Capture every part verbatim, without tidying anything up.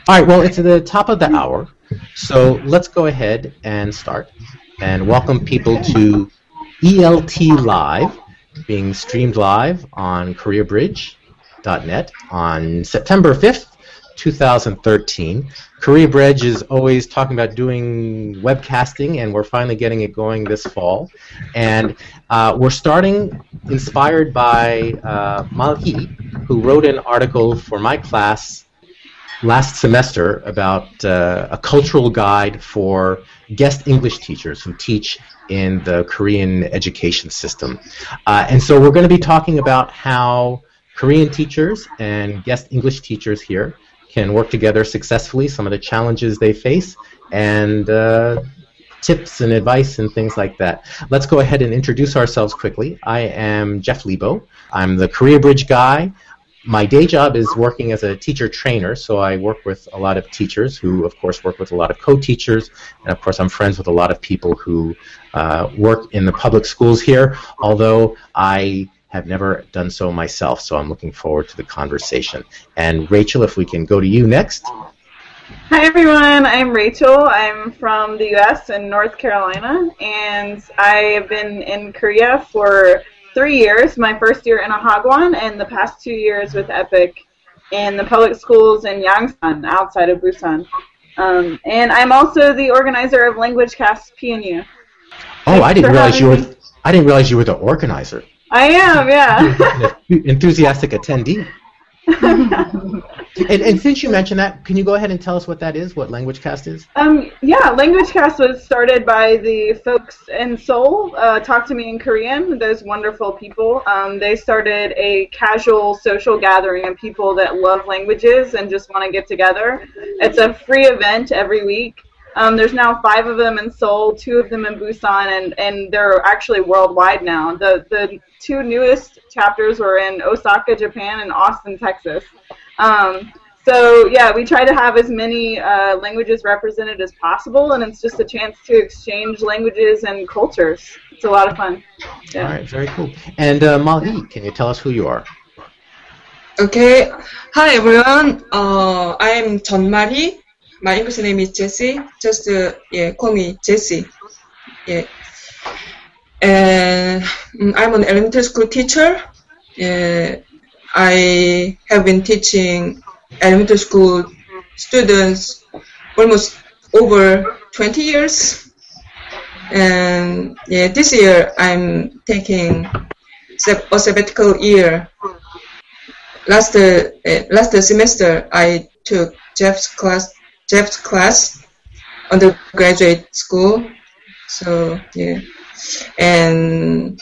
All right, well, it's at the top of the hour, so let's go ahead and start and welcome people to E L T Live, being streamed live on Korea Bridge dot net on September fifth, two thousand thirteen. Korea Bridge is always talking about doing webcasting, and we're finally getting it going this fall. And uh, we're starting inspired by uh, Mal-hee, who wrote an article for my class last semester about uh, a cultural guide for guest English teachers who teach in the Korean education system. Uh, and so we're going to be talking about how Korean teachers and guest English teachers here can work together successfully, some of the challenges they face, and uh, tips and advice and things like that. Let's go ahead and introduce ourselves quickly. I am Jeff Lebo. I'm the Korea Bridge guy. My day job is working as a teacher trainer, so I work with a lot of teachers who, of course, work with a lot of co-teachers, and of course I'm friends with a lot of people who uh, work in the public schools here, although I have never done so myself, so I'm looking forward to the conversation. And Rachel, if we can go to you next. Hi everyone, I'm Rachel. I'm from the U S in North Carolina, and I have been in Korea for three years, my first year in a Hagwon, and the past two years with EPIC in the public schools in Yangsan, outside of Busan. Um, and I'm also the organizer of LanguageCast P N U. Oh, Thanks I didn't realize you were. me. I didn't realize you were the organizer. I am, yeah. Enthusiastic attendee. and, and since you mentioned that, can you go ahead and tell us what that is, what LanguageCast is? Um, yeah, LanguageCast was started by the folks in Seoul, uh, Talk to Me in Korean, those wonderful people. Um, they started a casual social gathering of people that love languages and just want to get together. It's a free event every week. Um, there's now five of them in Seoul, two of them in Busan, and, and they're actually worldwide now. The the two newest chapters were in Osaka, Japan, and Austin, Texas. Um, so, yeah, we try to have as many uh, languages represented as possible, and it's just a chance to exchange languages and cultures. It's a lot of fun. Yeah. All right, very cool. And uh, Mal-hee, can you tell us who you are? Okay. Hi, everyone. Uh, I'm Jeon Mal-hee. My English name is Jessie. Just uh, yeah, call me Jessie. Yeah. And um, I'm an elementary school teacher. Uh, I have been teaching elementary school students almost over twenty years. And yeah, this year I'm taking a sabbatical year. Last uh, last semester I took Jeff's class. Jeff's class, undergraduate school. So yeah, and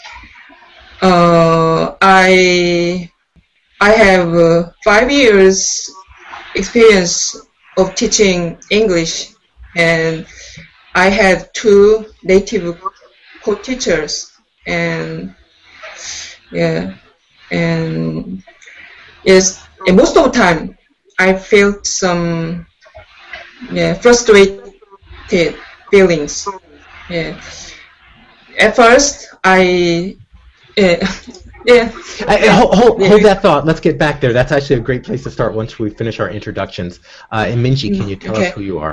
uh, I I have uh, five years experience of teaching English, and I have two native co-teachers, and yeah, and yes, and most of the time I felt some. Yeah, frustrated feelings. Yeah. At first, I, uh, yeah. I, I, hold, hold, hold that thought. Let's get back there. That's actually a great place to start once we finish our introductions. Uh, and Minji, can you tell okay. us who you are?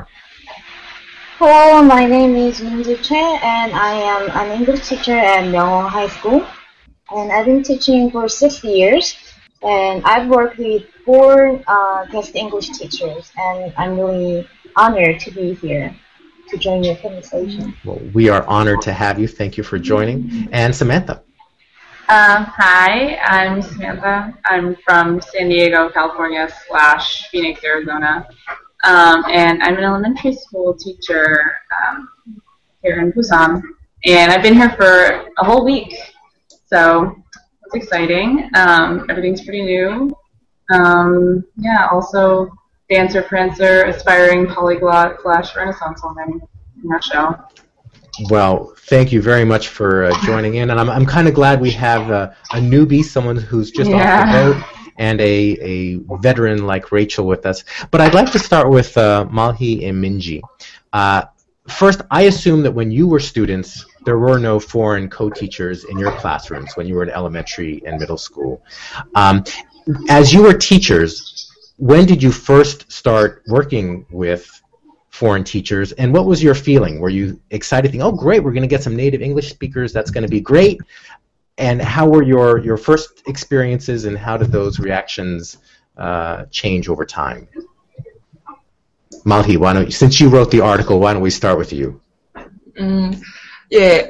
Hello, my name is Minji Choi, and I am an English teacher at Myeonghwa High School. And I've been teaching for six years. And I've worked with four uh, guest English teachers, and I'm really honored to be here to join your conversation. Well, we are honored to have you. Thank you for joining. And Samantha. Um, hi, I'm Samantha. I'm from San Diego, California slash Phoenix, Arizona. Um, and I'm an elementary school teacher um, here in Busan. And I've been here for a whole week. So it's exciting. Um, everything's pretty new. Um, yeah, also dancer, prancer, aspiring polyglot slash Renaissance woman in a nutshell. Well, thank you very much for uh, joining in, and I'm I'm kind of glad we have uh, a newbie, someone who's just Yeah. off the boat, and a a veteran like Rachel with us. But I'd like to start with uh, Mal-hee and Minji. Uh, first, I assume that when you were students, there were no foreign co-teachers in your classrooms when you were in elementary and middle school. Um, as you were teachers, when did you first start working with foreign teachers, and what was your feeling? Were you excited, thinking, oh great, we're going to get some native English speakers, that's going to be great? And how were your, your first experiences, and how did those reactions uh, change over time? Malhi, why don't you, since you wrote the article, why don't we start with you? Mm, yeah,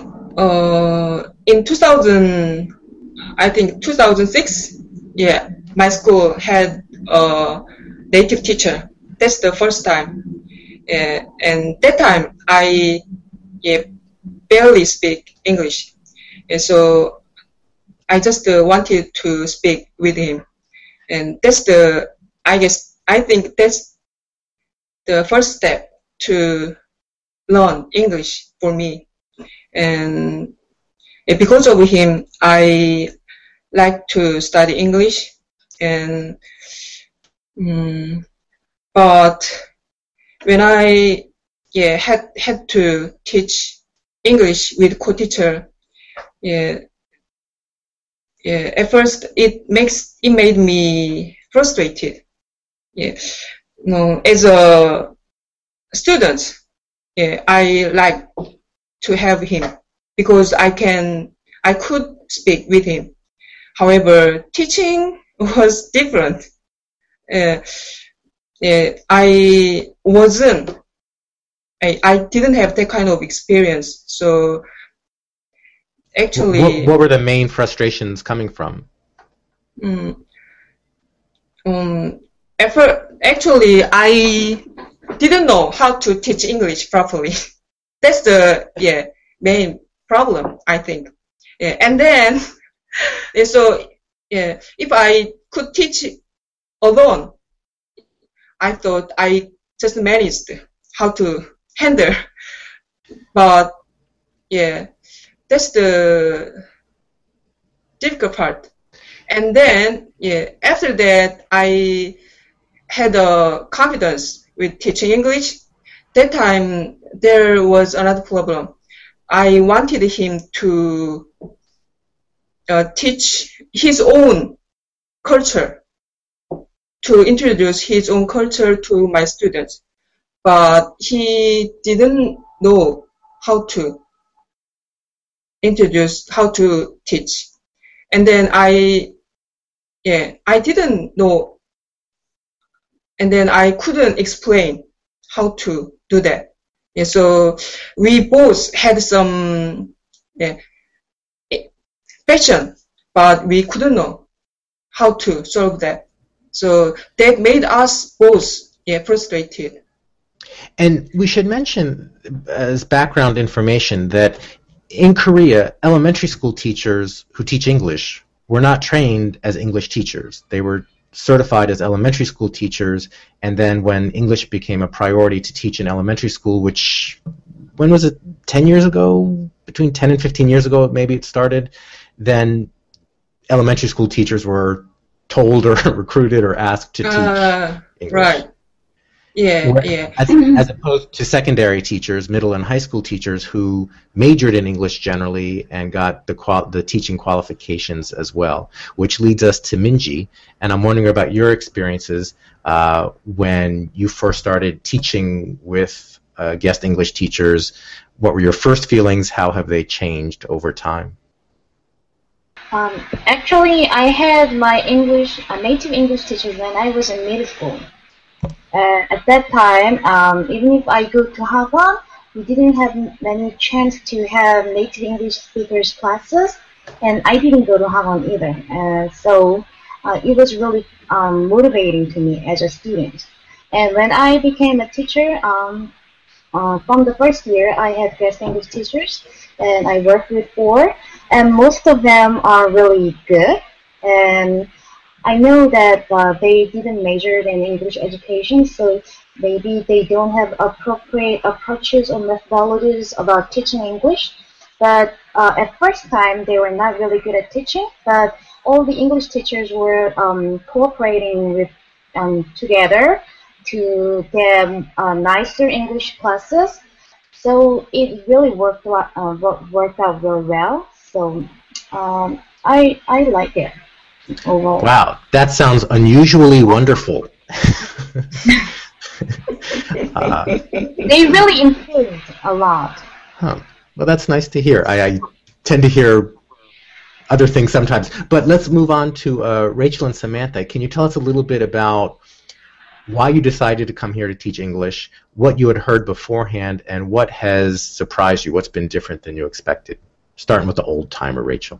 uh, in two thousand, I think two thousand six, yeah, my school had a native teacher. That's the first time. Uh, and that time I yeah, barely speak English. And so I just uh, wanted to speak with him. And that's the, I guess, I think that's the first step to learn English for me. And because of him, I like to study English. And um, but when I yeah had had to teach English with co-teacher, yeah, yeah, at first it makes it made me frustrated. Yeah, no, as a student, yeah, I like to have him because I can I could speak with him. However, teaching was different. Uh, uh, I wasn't. I, I didn't have that kind of experience. So actually, what, what were the main frustrations coming from? Um, um, effort, actually, I didn't know how to teach English properly. That's the yeah main problem, I think. Yeah, and then yeah, so yeah, if I could teach alone, I thought I just managed how to handle. But yeah, that's the difficult part. And then yeah, after that I had a confidence with teaching English. That time there was another problem. I wanted him to uh, teach his own culture, to introduce his own culture to my students, but he didn't know how to introduce, how to teach. And then I, yeah, I didn't know, and then I couldn't explain how to do that. Yeah, so we both had some yeah, passion, but we couldn't know how to solve that. So that made us both yeah, frustrated. And we should mention as background information that in Korea, elementary school teachers who teach English were not trained as English teachers. They were certified as elementary school teachers, and then when English became a priority to teach in elementary school, which, when was it, ten years ago? Between ten and fifteen years ago, maybe it started, then elementary school teachers were told or recruited or asked to teach uh, English. Right. Yeah, Where, yeah. As, as opposed to secondary teachers, middle and high school teachers who majored in English generally and got the qual the teaching qualifications as well, which leads us to Minji. And I'm wondering about your experiences uh, when you first started teaching with uh, guest English teachers. What were your first feelings? How have they changed over time? Um, actually, I had my English, uh, native English teachers when I was in middle school. Uh, at that time, um, even if I go to Hagwon, we didn't have many chance to have native English speakers classes, and I didn't go to Hagwon either. Uh, so uh, it was really um, motivating to me as a student. And when I became a teacher, um, uh, from the first year, I had guest English teachers, and I worked with four, and most of them are really good. And I know that uh, they didn't major in English education, so maybe they don't have appropriate approaches or methodologies about teaching English. But uh, at first time, they were not really good at teaching, but all the English teachers were um, cooperating with um, together to get uh, nicer English classes. So it really worked uh, worked out really well. So um, I I like it. overall. Wow, that sounds unusually wonderful. uh, They really improved a lot. huh. Well, that's nice to hear. I, I tend to hear other things sometimes. But let's move on to uh, Rachel and Samantha. Can you tell us a little bit about why you decided to come here to teach English, what you had heard beforehand, and what has surprised you? What's been different than you expected? Starting with the old-timer, Rachel.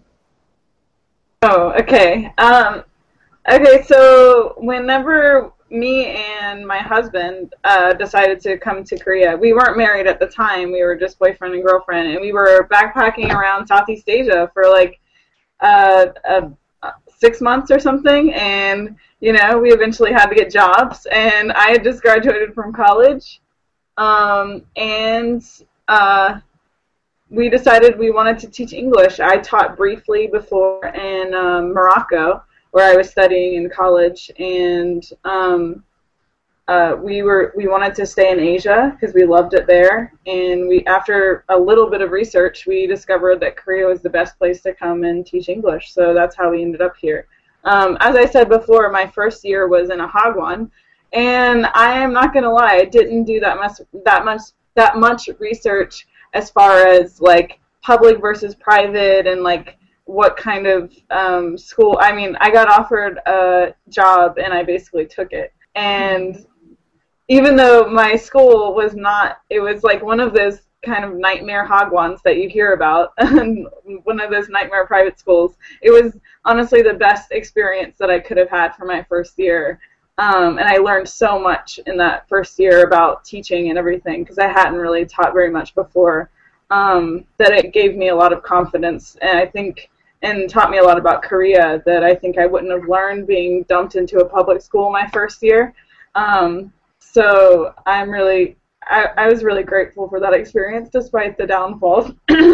Oh, okay. Um, okay, so whenever me and my husband uh, decided to come to Korea, we weren't married at the time. We were just boyfriend and girlfriend, and we were backpacking around Southeast Asia for like uh, uh, six months or something, and you know, we eventually had to get jobs, and I had just graduated from college, um, and uh, we decided we wanted to teach English. I taught briefly before in um, Morocco, where I was studying in college, and um, uh, we were we wanted to stay in Asia because we loved it there. And we, after a little bit of research, we discovered that Korea was the best place to come and teach English. So that's how we ended up here. Um, as I said before, my first year was in a hagwon, and I am not going to lie, I didn't do that much that much that much research as far as like public versus private and like what kind of um, school. I mean, I got offered a job and I basically took it. And even though my school was not, it was like one of those kind of nightmare hagwons that you hear about, and one of those nightmare private schools. It was honestly the best experience that I could have had for my first year. Um, and I learned so much in that first year about teaching and everything, because I hadn't really taught very much before, um, that it gave me a lot of confidence. And I think, and taught me a lot about Korea that I think I wouldn't have learned being dumped into a public school my first year. Um, so I'm really, I, I was really grateful for that experience, despite the downfalls.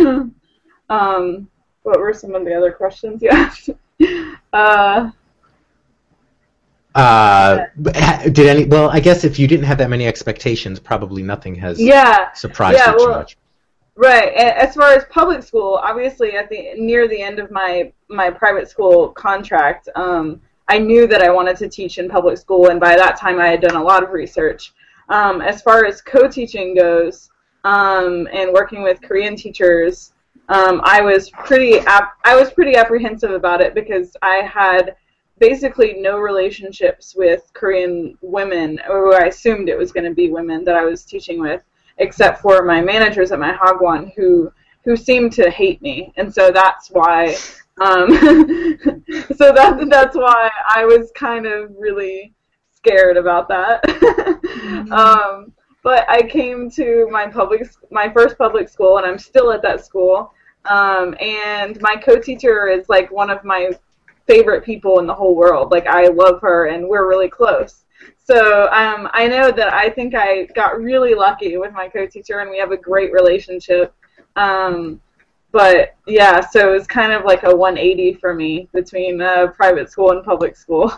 um, what were some of the other questions you asked? uh, Uh, did any? Well, I guess if you didn't have that many expectations, probably nothing has yeah, surprised yeah, you too well, much. Right. As far as public school, obviously, at the near the end of my my private school contract, um, I knew that I wanted to teach in public school, and by that time, I had done a lot of research. Um, as far as co-teaching goes, um, and working with Korean teachers, um, I was pretty ap- I was pretty apprehensive about it because I had basically no relationships with Korean women, or I assumed it was going to be women that I was teaching with, except for my managers at my hagwon who who seemed to hate me, and so that's why um, so that that's why I was kind of really scared about that. mm-hmm. um, but I came to my public my first public school, and I'm still at that school, um, and my co-teacher is like one of my favorite people in the whole world. Like, I love her, and we're really close. So um, I know that I think I got really lucky with my co-teacher, and we have a great relationship. Um, but yeah, so it was kind of like a one eighty for me between uh, private school and public school.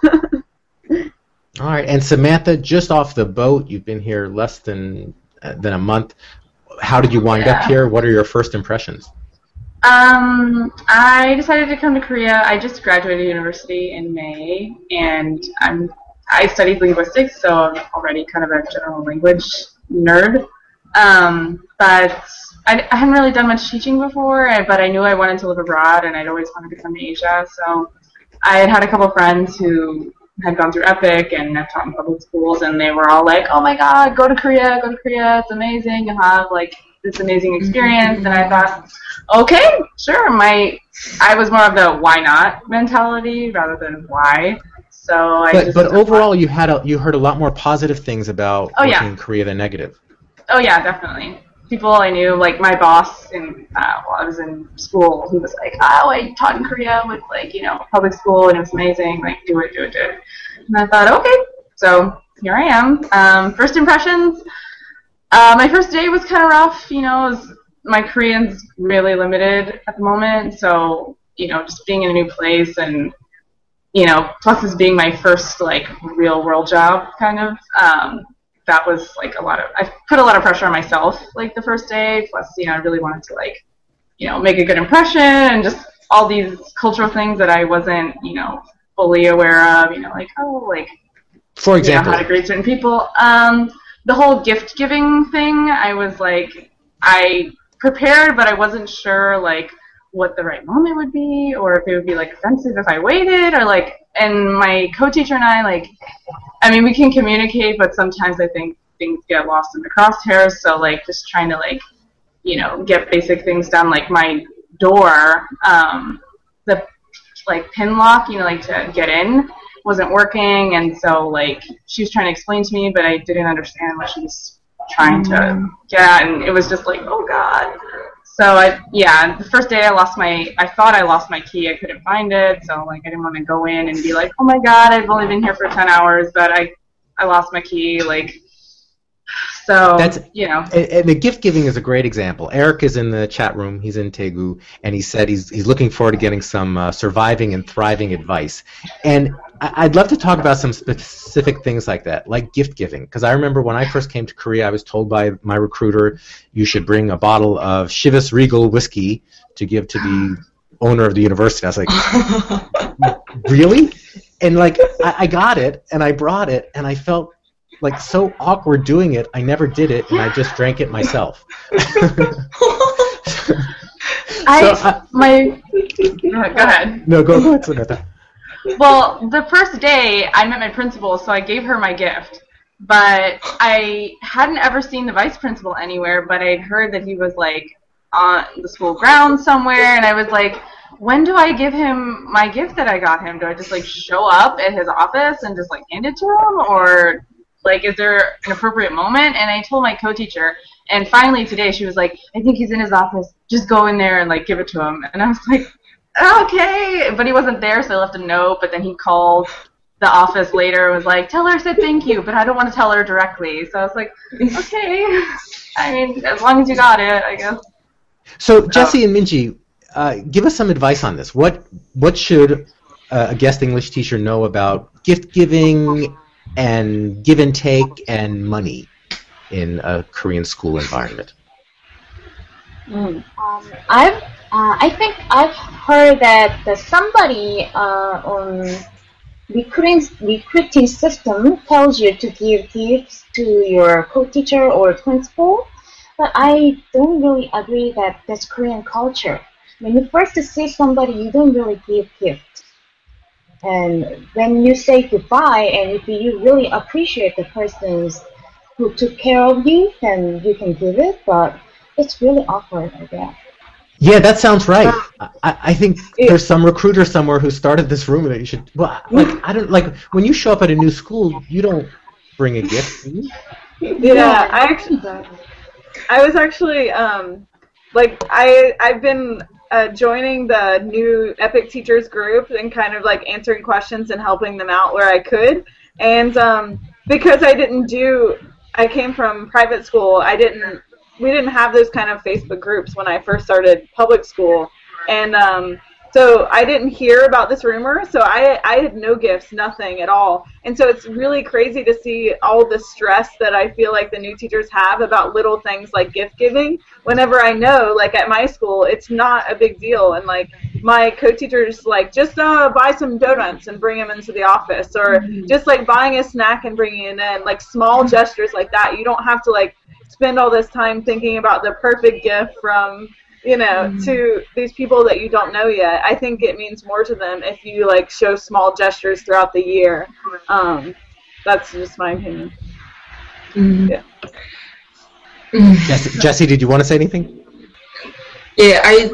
All right, and Samantha, just off the boat, you've been here less than uh, than a month. How did you wind yeah. up here? What are your first impressions? Um, I decided to come to Korea. I just graduated university in May, and I'm I studied linguistics, so I'm already kind of a general language nerd. Um, but I, I hadn't really done much teaching before, but I knew I wanted to live abroad, and I'd always wanted to come to Asia. So I had had a couple friends who had gone through EPIC and have taught in public schools, and they were all like, "Oh my God, go to Korea, go to Korea! It's amazing. You'll have like this amazing experience." And I thought, okay, sure. My I was more of the why not mentality rather than why. So I but just but overall, you had a, you heard a lot more positive things about oh, working yeah. in Korea than negative. Oh yeah, definitely. People I knew, like my boss in uh, while I was in school, he was like, "Oh, I taught in Korea with like you know public school, and it was amazing. Like, do it, do it, do it." And I thought, okay, so here I am. Um, first impressions. Uh, my first day was kind of rough. You know, it was, my Korean's really limited at the moment, so you know, just being in a new place and you know, plus this being my first like real world job, kind of. Um, that was like a lot of, I put a lot of pressure on myself like the first day, plus, you know, I really wanted to like, you know, make a good impression and just all these cultural things that I wasn't, you know, fully aware of, you know, like, oh, like, For example, you know, how to grade certain people. Um, the whole gift giving thing, I was like, I prepared, but I wasn't sure, like, what the right moment would be, or if it would be, like, offensive if I waited, or, like, and my co-teacher and I, like, I mean, we can communicate, but sometimes I think things get lost in the crosshairs, so, like, just trying to, like, you know, get basic things done, like my door, um, the, like, pin lock, you know, like, to get in wasn't working, and so, like, she was trying to explain to me, but I didn't understand what she was trying to get at, and it was just like, oh, God. So, I, yeah, the first day I lost my, I thought I lost my key, I couldn't find it, so, like, I didn't want to go in and be like, oh, my God, I've only been here for ten hours, but I, I lost my key, like, so, That's, you know. And, and the gift giving is a great example. Eric is in the chat room. He's in Daegu, and he said he's he's looking forward to getting some uh, surviving and thriving advice. And I, I'd love to talk about some specific things like that, like gift giving. Because I remember when I first came to Korea, I was told by my recruiter, you should bring a bottle of Chivas Regal whiskey to give to the owner of the university. I was like, really? And like, I, I got it, and I brought it, and I felt like so awkward doing it. I never did it, and I just drank it myself. I, so I my, go ahead. No, go ahead, Samantha. Well, the first day I met my principal, so I gave her my gift. But I hadn't ever seen the vice principal anywhere, but I'd heard that he was, like, on the school grounds somewhere, and I was like, when do I give him my gift that I got him? Do I just, like, show up at his office and just, like, hand it to him? Or, like, is there an appropriate moment? And I told my co-teacher, and finally today she was like, I think he's in his office. Just go in there and, like, give it to him. And I was like, okay. But he wasn't there, so I left a note. But then he called the office later and was like, tell her I said thank you, but I don't want to tell her directly. So I was like, okay. I mean, as long as you got it, I guess. So, Jesse and Minji, uh, give us some advice on this. What, what should uh, a guest English teacher know about gift giving and give and take and money in a Korean school environment? Mm. Um, I've, uh, I think I've heard that the somebody uh, on recruiting recruiting system tells you to give gifts to your co-teacher or principal, but I don't really agree that that's Korean culture. When you first see somebody, you don't really give gifts. And when you say goodbye, and if you really appreciate the persons who took care of you, then you can give it, but it's really awkward, I guess. Yeah, that sounds right. I, I think there's some recruiter somewhere who started this rumor that you should, well, like, I don't, like, when you show up at a new school, you don't bring a gift, do you? Yeah, I actually, I was actually, um, like, I, I've been uh, joining the new EPIC Teachers group and kind of, like, answering questions and helping them out where I could. And um, because I didn't do, I came from private school, I didn't, we didn't have those kind of Facebook groups when I first started public school. And um, so I didn't hear about this rumor, so I, I had no gifts, nothing at all. And so it's really crazy to see all the stress that I feel like the new teachers have about little things like gift giving, whenever I know, like at my school, it's not a big deal. And like my co-teachers, like, just uh, buy some donuts and bring them into the office, or mm-hmm. just like buying a snack and bringing it in, like small gestures like that. You don't have to like spend all this time thinking about the perfect gift from, you know, mm-hmm. to these people that you don't know yet. I think it means more to them if you like show small gestures throughout the year. Um, that's just my opinion. Mm-hmm. Yeah. Jesse, Jesse, did you want to say anything? Yeah, I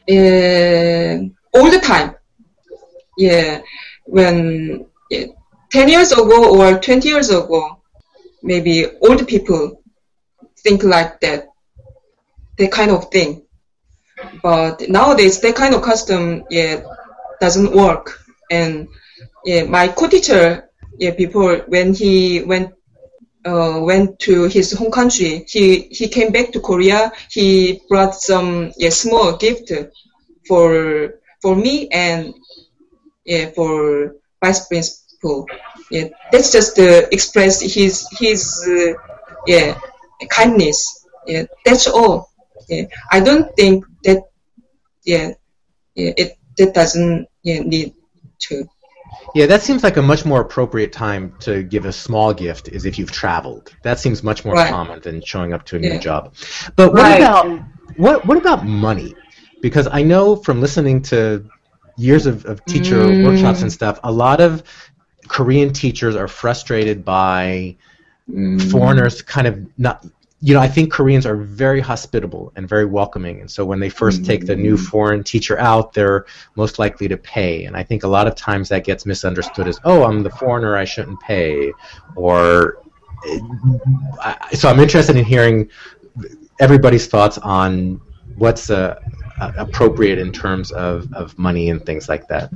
uh, all the time. Yeah, when yeah, ten years ago or twenty years ago, maybe old people think like that, that kind of thing. But nowadays, that kind of custom, yeah, doesn't work. And yeah, my co-teacher, yeah, before when he went, uh, went to his home country, he he came back to Korea. He brought some yeah small gift for for me and yeah for vice principal. Yeah, that's just uh, express his his uh, yeah kindness. Yeah, that's all. Yeah, I don't think that, yeah, yeah, it that doesn't yeah, need to Yeah, that seems like a much more appropriate time to give a small gift is if you've traveled. That seems much more Right. common than showing up to a Yeah. new job. But what Right. about what what about money? Because I know from listening to years of, of teacher Mm. workshops and stuff, a lot of Korean teachers are frustrated by Mm. foreigners kind of not, you know, I think Koreans are very hospitable and very welcoming, and so when they first take the new foreign teacher out, they're most likely to pay, and I think a lot of times that gets misunderstood as, oh, I'm the foreigner, I shouldn't pay, or, I- so I'm interested in hearing everybody's thoughts on what's uh, uh, appropriate in terms of, of money and things like that.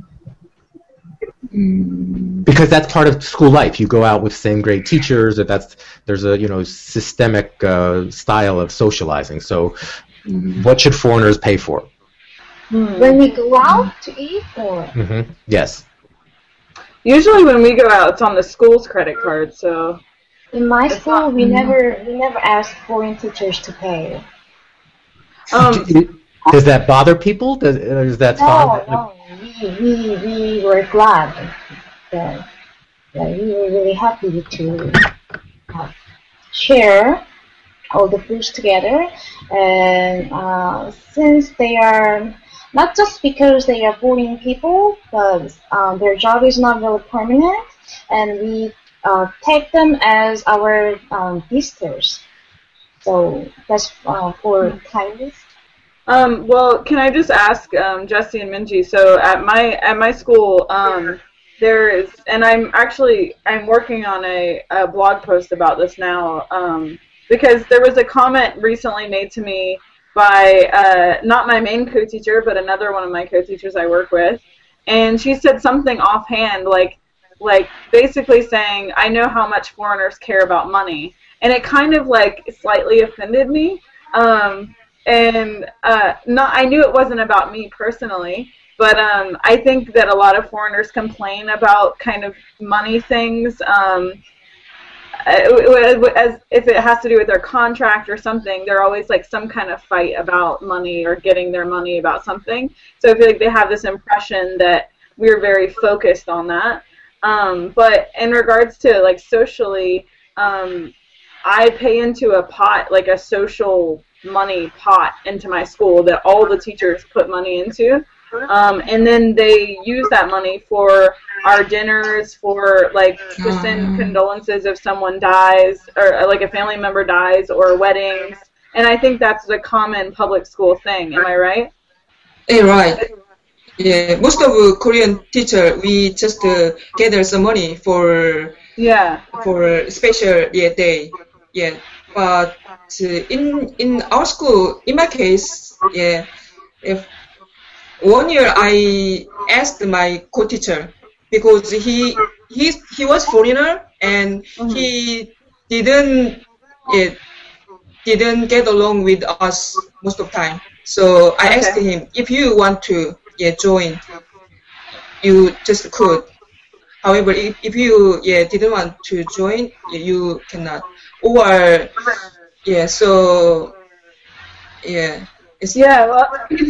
Because that's part of school life. You go out with same grade teachers, or that's there's a you know systemic uh, style of socializing. So, what should foreigners pay for? When we go out to eat, or Mm-hmm. Yes. Usually when we go out, it's on the school's credit card. So in my It's school, not- we never we never ask foreign teachers to pay. um, Does that bother people? Does, is that No, fine? no, we we we were glad that, that we were really happy to uh, share all the foods together, and uh, since they are not just because they are foreign people, but um, their job is not really permanent, and we uh, take them as our um, visitors. So that's uh, for kindness. Um, well, can I just ask um, Jesse and Minji? So at my at my school, um, there is, and I'm actually I'm working on a, a blog post about this now, um, because there was a comment recently made to me by uh, not my main co-teacher, but another one of my co-teachers I work with, and she said something offhand, like like basically saying, "I know how much foreigners care about money," and it kind of like slightly offended me. Um, And uh, not, I knew it wasn't about me personally, but um, I think that a lot of foreigners complain about kind of money things, um, as if it has to do with their contract or something. They're always like some kind of fight about money or getting their money about something. So I feel like they have this impression that we're very focused on that. Um, but in regards to like socially, um, I pay into a pot, like a social money pot into my school that all the teachers put money into, um, and then they use that money for our dinners, for like to send condolences if someone dies, or like a family member dies, or weddings. And I think that's a common public school thing. Am I right? Yeah, right. Yeah, most of uh, Korean teacher, we just uh, gather some money for Yeah. for special yeah day. Yeah, but uh, in in our school, in my case, yeah, if one year I asked my co-teacher because he he he was foreigner and he didn't yeah, didn't get along with us most of the time. So I Okay. asked him, if you want to yeah join, you just could. However, if, if you yeah didn't want to join, yeah, you cannot. Or yeah, so yeah, it's Yeah, well,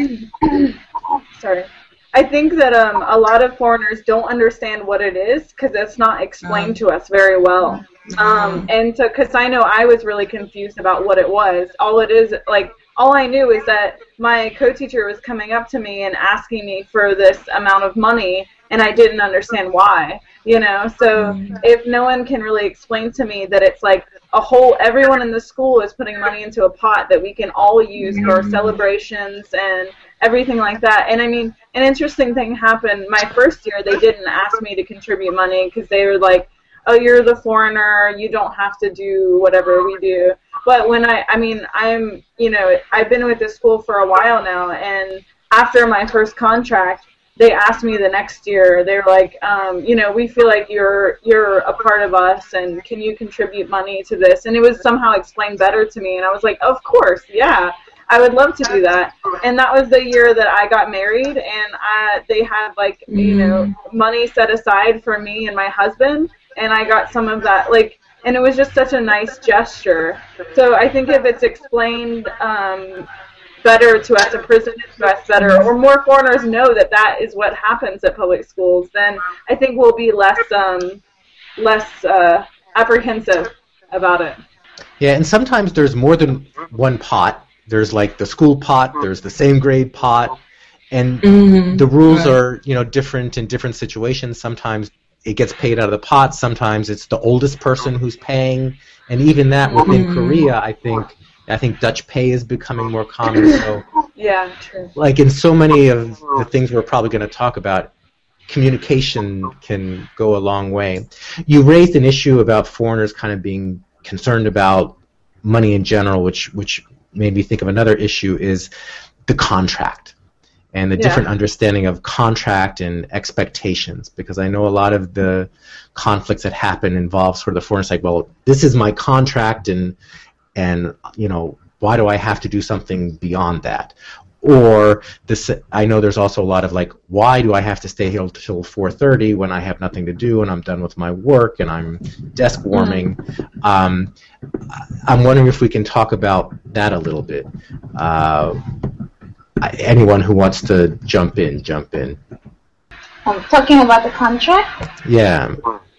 sorry. I think that um, a lot of foreigners don't understand what it is because it's not explained to us very well. Um, and so, because I know I was really confused about what it was. All it is, like, all I knew is that my co-teacher was coming up to me and asking me for this amount of money, and I didn't understand why, you know? So if no one can really explain to me that it's like a whole, everyone in the school is putting money into a pot that we can all use for celebrations and everything like that. And I mean, an interesting thing happened my first year. They didn't ask me to contribute money because they were like, oh, you're the foreigner, you don't have to do whatever we do. But when I, I mean, I'm, you know, I've been with this school for a while now, and after my first contract, they asked me the next year, they were like, um, you know, we feel like you're you're a part of us, and can you contribute money to this? And it was somehow explained better to me, and I was like, of course, yeah, I would love to do that. And that was the year that I got married, and I, they had, like, you know, money set aside for me and my husband, and I got some of that, like, and it was just such a nice gesture. So I think if it's explained, um, better to us, a prison is to us better, or more foreigners know that that is what happens at public schools, then I think we'll be less um, less uh, apprehensive about it. Yeah, and sometimes there's more than one pot. There's like the school pot, there's the same grade pot, and Mm-hmm. the rules Right. are, you know, different in different situations. Sometimes it gets paid out of the pot, sometimes it's the oldest person who's paying, and even that within Mhm. Korea, I think I think Dutch pay is becoming more common. So, Yeah, true. like in so many of the things we're probably going to talk about, communication can go a long way. You raised an issue about foreigners kind of being concerned about money in general, which which made me think of another issue is the contract and the Yeah. different understanding of contract and expectations, because I know a lot of the conflicts that happen involve sort of the foreigners like, well, this is my contract, and and you know, why do I have to do something beyond that? Or this, I know there's also a lot of like, why do I have to stay here till four thirty when I have nothing to do and I'm done with my work and I'm desk warming? Um, I'm wondering if we can talk about that a little bit. Uh, anyone who wants to jump in, jump in. Um, talking about the contract, Yeah.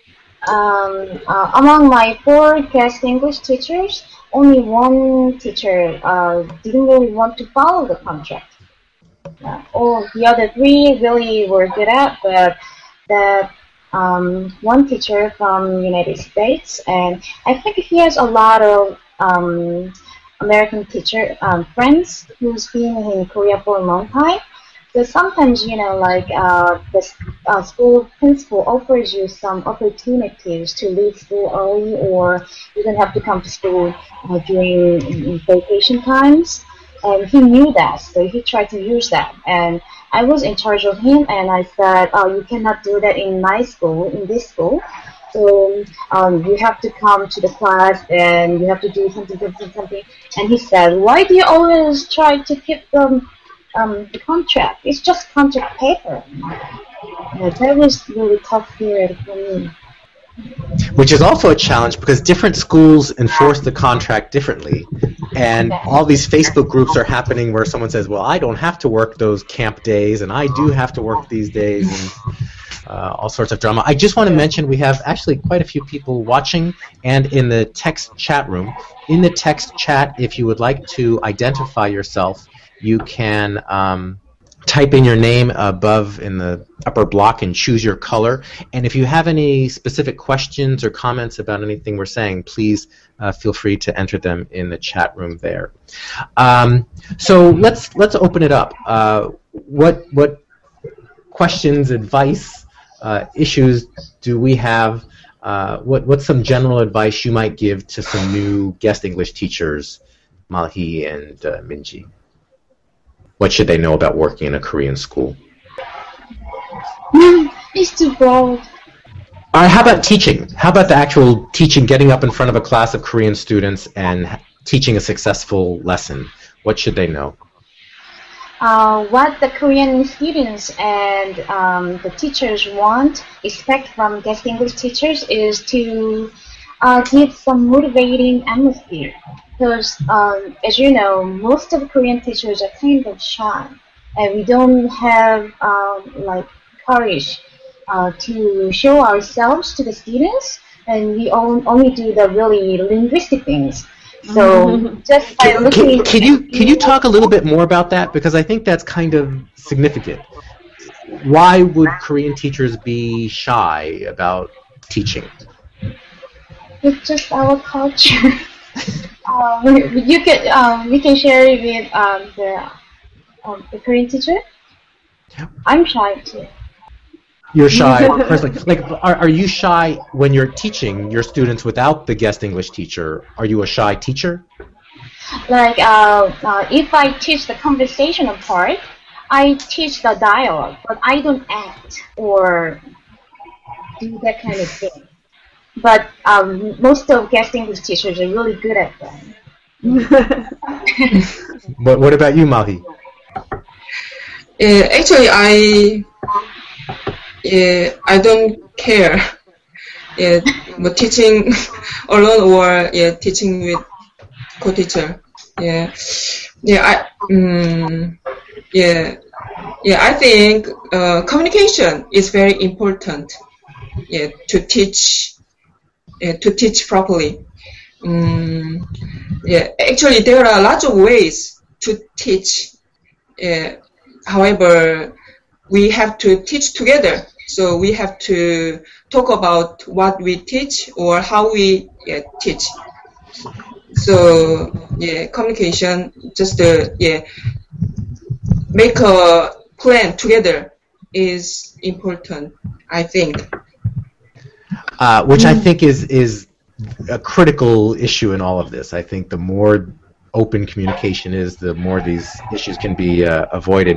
um, uh, among my four guest English teachers, only one teacher uh, didn't really want to follow the contract. Uh, all the other three really were good at, but that um, one teacher from United States, and I think he has a lot of um, American teacher um, friends who's been in Korea for a long time. So sometimes, you know, like uh, the uh, school principal offers you some opportunities to leave school early, or you don't have to come to school uh, during vacation times. And he knew that, so he tried to use that. And I was in charge of him, and I said, oh, you cannot do that in my school, in this school. So um, you have to come to the class, and you have to do something, something, something. And he said, why do you always try to keep them? Um, the contract. It's just contract paper. Yeah, that was really tough period for me. Which is also a challenge because different schools enforce the contract differently. And all these Facebook groups are happening where someone says, well, I don't have to work those camp days, and I do have to work these days, and uh, all sorts of drama. I just want to mention we have actually quite a few people watching and in the text chat room. In the text chat, if you would like to identify yourself, you can um, type in your name above in the upper block and choose your color. And if you have any specific questions or comments about anything we're saying, please uh, feel free to enter them in the chat room there. Um, so let's let's open it up. Uh, what what questions, advice, uh, issues do we have? Uh, what what's some general advice you might give to some new guest English teachers, Malhi and uh, Minji? What should they know about working in a Korean school? It's too broad. All right, how about teaching? How about the actual teaching, getting up in front of a class of Korean students and h- teaching a successful lesson? What should they know? Uh, what the Korean students and um, the teachers want, expect from guest English teachers is to uh, give some motivating atmosphere. Because, um, as you know, most of the Korean teachers are kind of shy, and we don't have um, like courage uh, to show ourselves to the students, and we on- only do the really linguistic things. So just by Can, looking, can, can you can you talk a little bit more about that? Because I think that's kind of significant. Why would Korean teachers be shy about teaching? it's just our culture. um, you can um, we can share it with um, the um, the Korean teacher. I'm shy too. You're shy personally. Like, are, are you shy when you're teaching your students without the guest English teacher? Are you a shy teacher? Like uh, uh, if I teach the conversational part, I teach the dialogue, but I don't act or do that kind of thing. But um, most of guest English teachers are really good at that. What What about you, Malhi? Yeah, actually, I yeah, I don't care. Yeah, but teaching alone or yeah, teaching with co-teacher. Yeah, yeah, I, um, yeah, yeah. I think uh, communication is very important. Yeah, to teach, yeah, to teach properly. Um, yeah, actually, there are lots of ways to teach. Yeah, however, we have to teach together. So we have to talk about what we teach or how we yeah, teach. So yeah, communication, just uh, yeah, make a plan together is important, I think. Uh, which I think is is a critical issue in all of this. I think the more open communication is, the more these issues can be uh, avoided.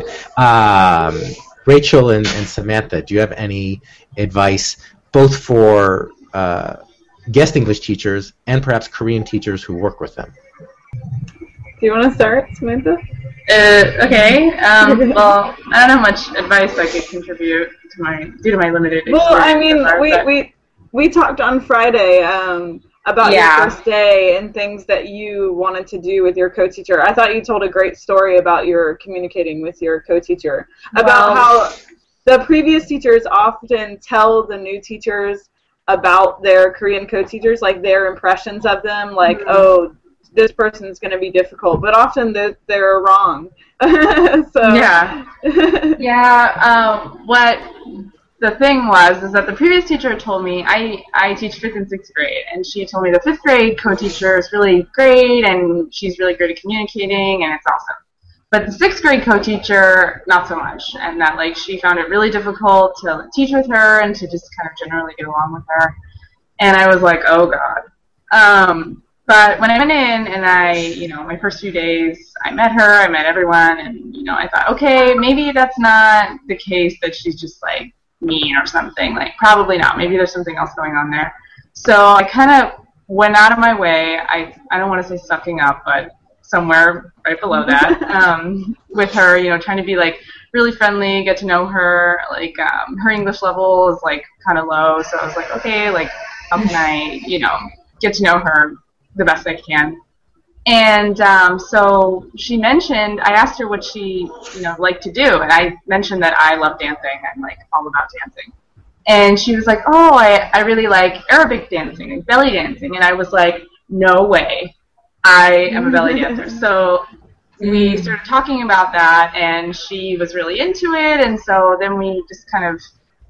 Um, Rachel and, and Samantha, do you have any advice both for uh, guest English teachers and perhaps Korean teachers who work with them? Do you want to start, Samantha? Uh, okay. Um, well, I don't know how much advice I could contribute to my due to my limited experience. Well, I mean, so far, we, but- we we talked on Friday um, about Yeah. your first day and things that you wanted to do with your co-teacher. I thought you told a great story about your communicating with your co-teacher, about Well- how the previous teachers often tell the new teachers about their Korean co-teachers, like their impressions of them, like, Mhm. oh, this person's going to be difficult, but often they're, they're wrong. so Yeah. Yeah, um, what the thing was is that the previous teacher told me, I, I teach fifth and sixth grade, and she told me the fifth grade co-teacher is really great, and she's really great at communicating, and it's awesome. But the sixth grade co-teacher, not so much, and that like she found it really difficult to teach with her and to just kind of generally get along with her. And I was like, oh God. Um, but when I went in and I, you know, my first few days, I met her, I met everyone, and, you know, I thought, okay, maybe that's not the case that she's just, like, mean or something. Like, probably not. Maybe there's something else going on there. So I kind of went out of my way. I, I don't want to say sucking up, but somewhere right below that, um, with her, you know, trying to be, like, really friendly, get to know her. Like, um, her English level is, like, kind of low, so I was like, okay, like, how can I, you know, get to know her the best I can. And um, so she mentioned, I asked her what she, you know, liked to do, and I mentioned that I love dancing. I'm like all about dancing. And she was like, oh, I, I really like Arabic dancing and belly dancing. And I was like, no way, I am a belly dancer. So we started talking about that, and she was really into it, and so then we just kind of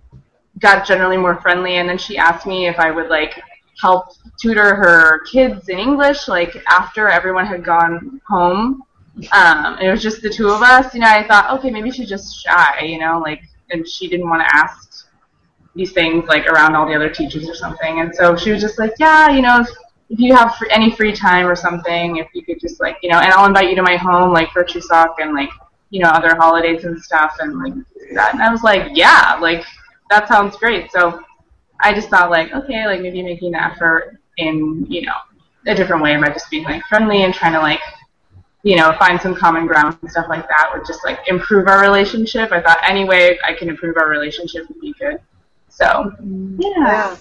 got generally more friendly, and then she asked me if I would like help tutor her kids in English, like after everyone had gone home. Um, it was just the two of us. You know, I thought, okay, maybe she's just shy, you know, like, and she didn't want to ask these things like around all the other teachers or something. And so she was just like, yeah, you know, if, if you have free, any free time or something, if you could just like, you know, and I'll invite you to my home, like for Chuseok and like, you know, other holidays and stuff and like that. And I was like, yeah, like that sounds great. So I just thought like, okay, like maybe making an effort in, you know, a different way by just being like friendly and trying to like, you know, find some common ground and stuff like that would just like improve our relationship. I thought any way I can improve our relationship would be good. So, yeah,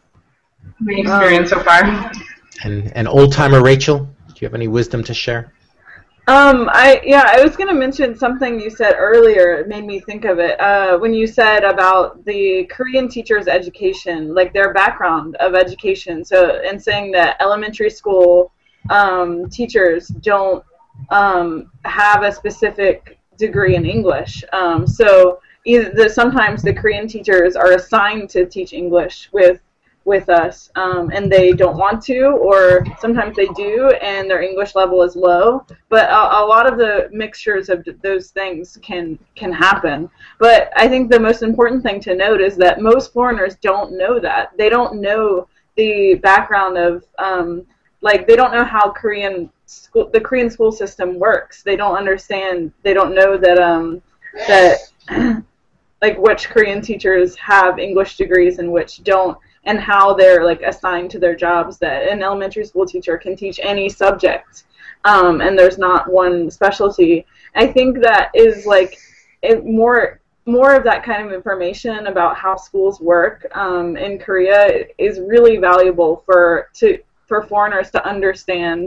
my experience so far. And and old timer Rachel, do you have any wisdom to share? Um, I yeah, I was gonna mention something you said earlier. It made me think of it. Uh, when you said about the Korean teachers' education, like their background of education. So, and saying that elementary school um, teachers don't um, have a specific degree in English. Um, so, either the, sometimes the Korean teachers are assigned to teach English with. with us, um, and they don't want to, or sometimes they do, and their English level is low. But a, a lot of the mixtures of those things can can happen. But I think the most important thing to note is that most foreigners don't know that. They don't know the background of, um, like, they don't know how Korean school, the Korean school system works. They don't understand. They don't know that um, that like which Korean teachers have English degrees and which don't, and how they're like assigned to their jobs, that an elementary school teacher can teach any subject, um, and there's not one specialty. I think that is like it, more more of that kind of information about how schools work um, in Korea is really valuable for to for foreigners to understand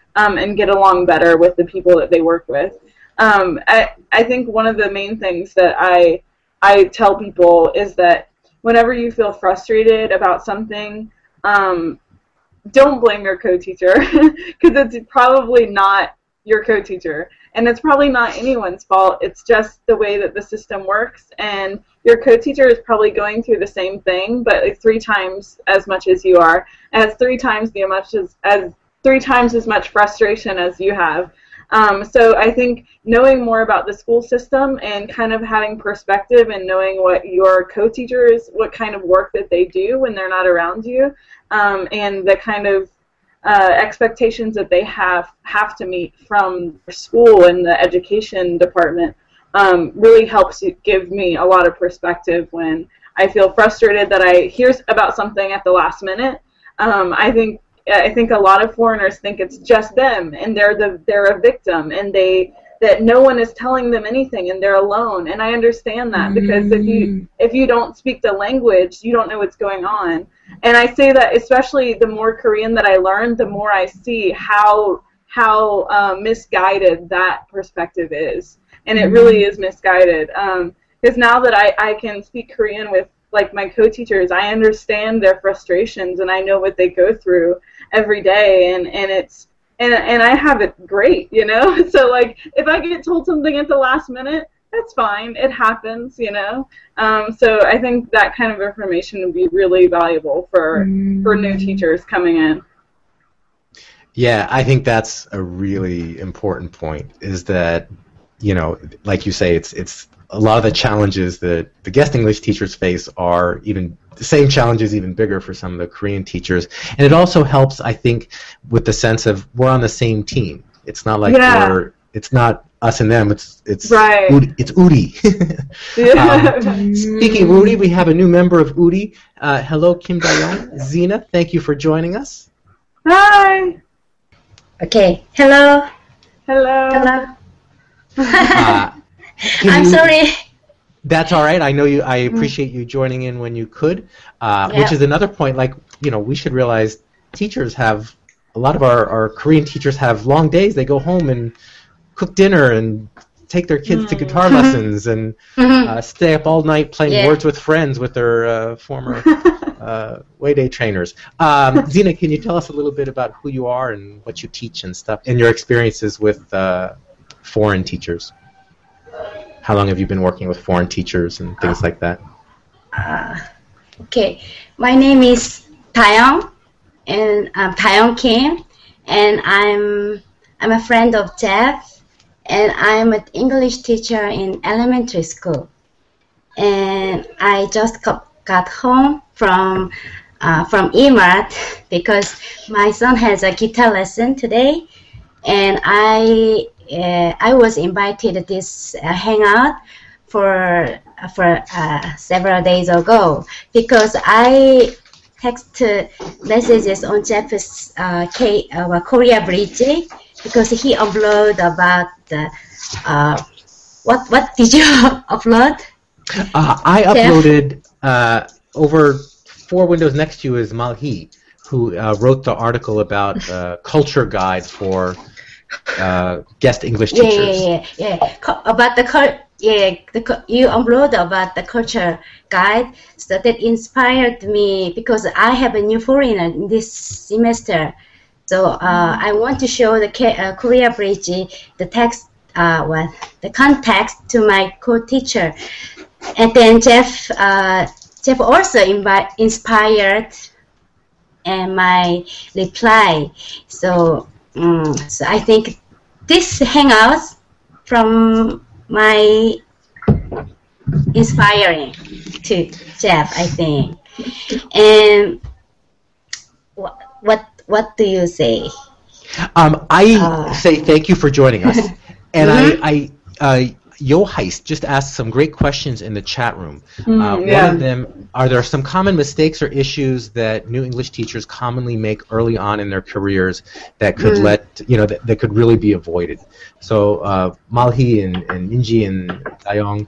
um, and get along better with the people that they work with. Um, I, I think one of the main things that I, I tell people is that whenever you feel frustrated about something, um, don't blame your co-teacher, because it's probably not your co-teacher, and it's probably not anyone's fault. It's just the way that the system works, and your co-teacher is probably going through the same thing, but like three times as much as you are, and it's three times the much as, as three times as much frustration as you have. Um, so I think knowing more about the school system and kind of having perspective and knowing what your co-teachers, what kind of work that they do when they're not around you, um, and the kind of uh, expectations that they have have to meet from school and the education department um, really helps you give me a lot of perspective when I feel frustrated that I hear about something at the last minute. Um, I think I think a lot of foreigners think it's just them, and they're the they're a victim, and they that no one is telling them anything, and they're alone. And I understand that, because if you if you don't speak the language, you don't know what's going on. And I say that especially the more Korean that I learn, the more I see how how uh, misguided that perspective is, and it really is misguided. Because um, now that I I can speak Korean with like my co-teachers, I understand their frustrations, and I know what they go through every day, and, and it's and and I have it great, you know. So like if I get told something at the last minute, that's fine. It happens, you know. Um, so I think that kind of information would be really valuable for mm. for new teachers coming in. Yeah, I think that's a really important point, is that, you know, like you say, it's it's a lot of the challenges that the guest English teachers face are even the same challenges, even bigger for some of the Korean teachers. And it also helps, I think, with the sense of we're on the same team. It's not like yeah. we're, it's not us and them. It's it's right. Uri, it's Uri. yeah. um, speaking of Uri, we have a new member of Uri. Uh, hello, Kim Dae-young. Zina, thank you for joining us. Hi. Okay. Hello. Hello. Hello. uh, I'm you, sorry. That's all right. I know you. I appreciate you joining in when you could, uh, yeah. which is another point. Like, you know, we should realize teachers have, a lot of our, our Korean teachers have long days. They go home and cook dinner and take their kids mm. to guitar lessons and uh, stay up all night playing yeah. Words with Friends with their uh, former uh, Wayday trainers. Um, Zina, can you tell us a little bit about who you are and what you teach and stuff, and your experiences with uh, foreign teachers? How long have you been working with foreign teachers and things like that? Uh, okay, my name is Dae-young, and I'm Dae-young Kim, and I'm I'm a friend of Jeff, and I'm an English teacher in elementary school. And I just got, got home from uh, from Emarat because my son has a guitar lesson today, and I. Uh, I was invited to this uh, hangout for for uh, several days ago because I text messages on Jeff's uh, K, uh, Korea Bridge because he uploaded about the, uh, what what did you upload? Uh, I uploaded uh, over four windows next to you is Malhi, who uh, wrote the article about uh, culture guide for Uh, guest English teachers. Yeah, yeah, yeah. Co- about the cul- yeah, the cu- you upload about the culture guide, so that inspired me because I have a new foreigner in this semester. So uh, I want to show the K- uh, Korea Bridge, the text, uh, what the context to my co-teacher, and then Jeff, uh, Jeff also invi- inspired, and my reply. So. Mm, so I think this hangouts from my inspiring to Jeff, I think. And what what what do you say? Um, I uh, say thank you for joining us, and mm-hmm. I, I uh, Yo Heist just asked some great questions in the chat room. Mm, uh, yeah. One of them: are there some common mistakes or issues that new English teachers commonly make early on in their careers that could mm. let you know that, that could really be avoided? So uh, Malhi and, and Inji and Dae-young,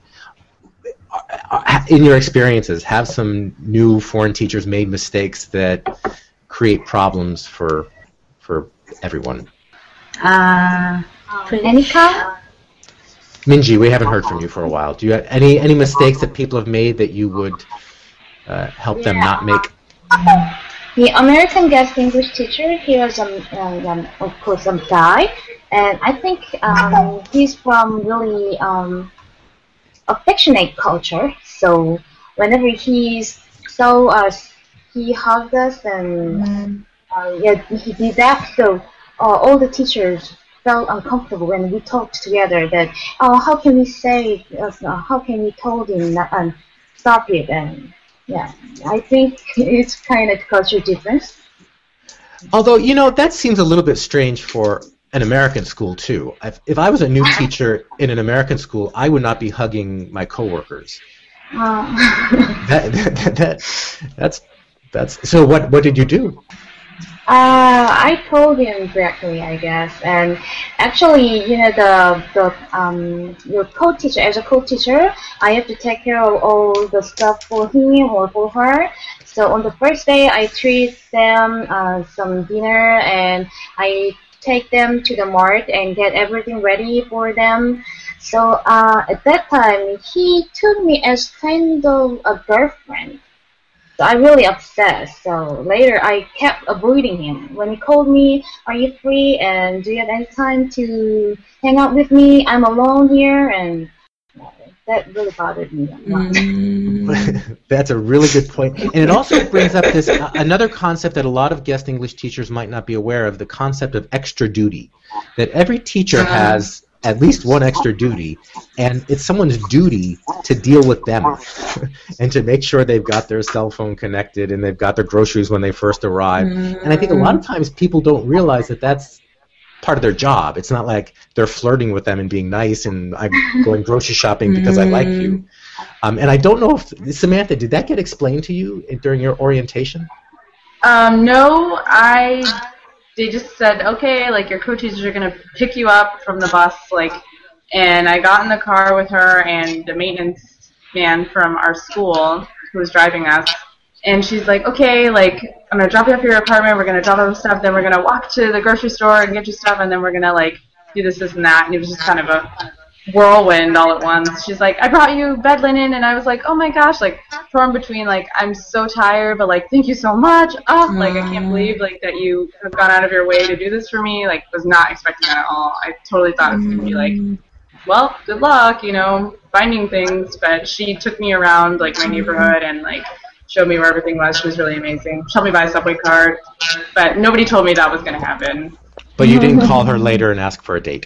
in your experiences, have some new foreign teachers made mistakes that create problems for for everyone? Uh, Anika? Minji, we haven't heard from you for a while. Do you have any any mistakes that people have made that you would uh, help them not make? The American guest English teacher, he was, um, um, of course, a guy, and I think um, he's from really um, affectionate culture. So whenever he's so uh, he hugged us and uh, yeah, he did that. So uh, all the teachers felt uncomfortable when we talked together. That oh, how can we say? Uh, how can we told him that, um, stop it? And yeah, I think it's kind of culture difference. Although, you know, that seems a little bit strange for an American school, too. If, if I was a new teacher in an American school, I would not be hugging my coworkers. Uh, that, that, that, that's, that's, so what, what did you do? Uh, I told him directly, I guess, and actually, you know, the the um your co-teacher as a co-teacher, I have to take care of all the stuff for him or for her. So on the first day, I treat them uh, some dinner, and I take them to the mart and get everything ready for them. So uh, at that time, he took me as kind of a girlfriend. So I really upset. So later I kept avoiding him. When he called me, are you free and do you have any time to hang out with me? I'm alone here, and that really bothered me. Mm. That's a really good point. And it also brings up this uh, another concept that a lot of guest English teachers might not be aware of, the concept of extra duty. That every teacher has at least one extra duty, and it's someone's duty to deal with them and to make sure they've got their cell phone connected and they've got their groceries when they first arrive. Mm. And I think a lot of times people don't realize that that's part of their job. It's not like they're flirting with them and being nice and I'm going grocery shopping because mm. I like you. Um, and I don't know if, Samantha, did that get explained to you during your orientation? Um, no, I... They just said, okay, like, your co-teachers are going to pick you up from the bus, like, and I got in the car with her and the maintenance man from our school who was driving us, and she's like, okay, like, I'm going to drop you off at your apartment, we're going to drop off the stuff, then we're going to walk to the grocery store and get you stuff, and then we're going to, like, do this, this, and that, and it was just kind of a whirlwind all at once. She's like, I brought you bed linen, and I was like, oh my gosh, like, torn between, like, I'm so tired, but, like, thank you so much. Oh, like, I can't believe, like, that you have gone out of your way to do this for me. Like, was not expecting that at all. I totally thought it was going to be like, well, good luck, you know, finding things, but she took me around, like, my neighborhood and, like, showed me where everything was. She was really amazing. She helped me buy a Subway card, but nobody told me that was going to happen. But you didn't call her later and ask for a date?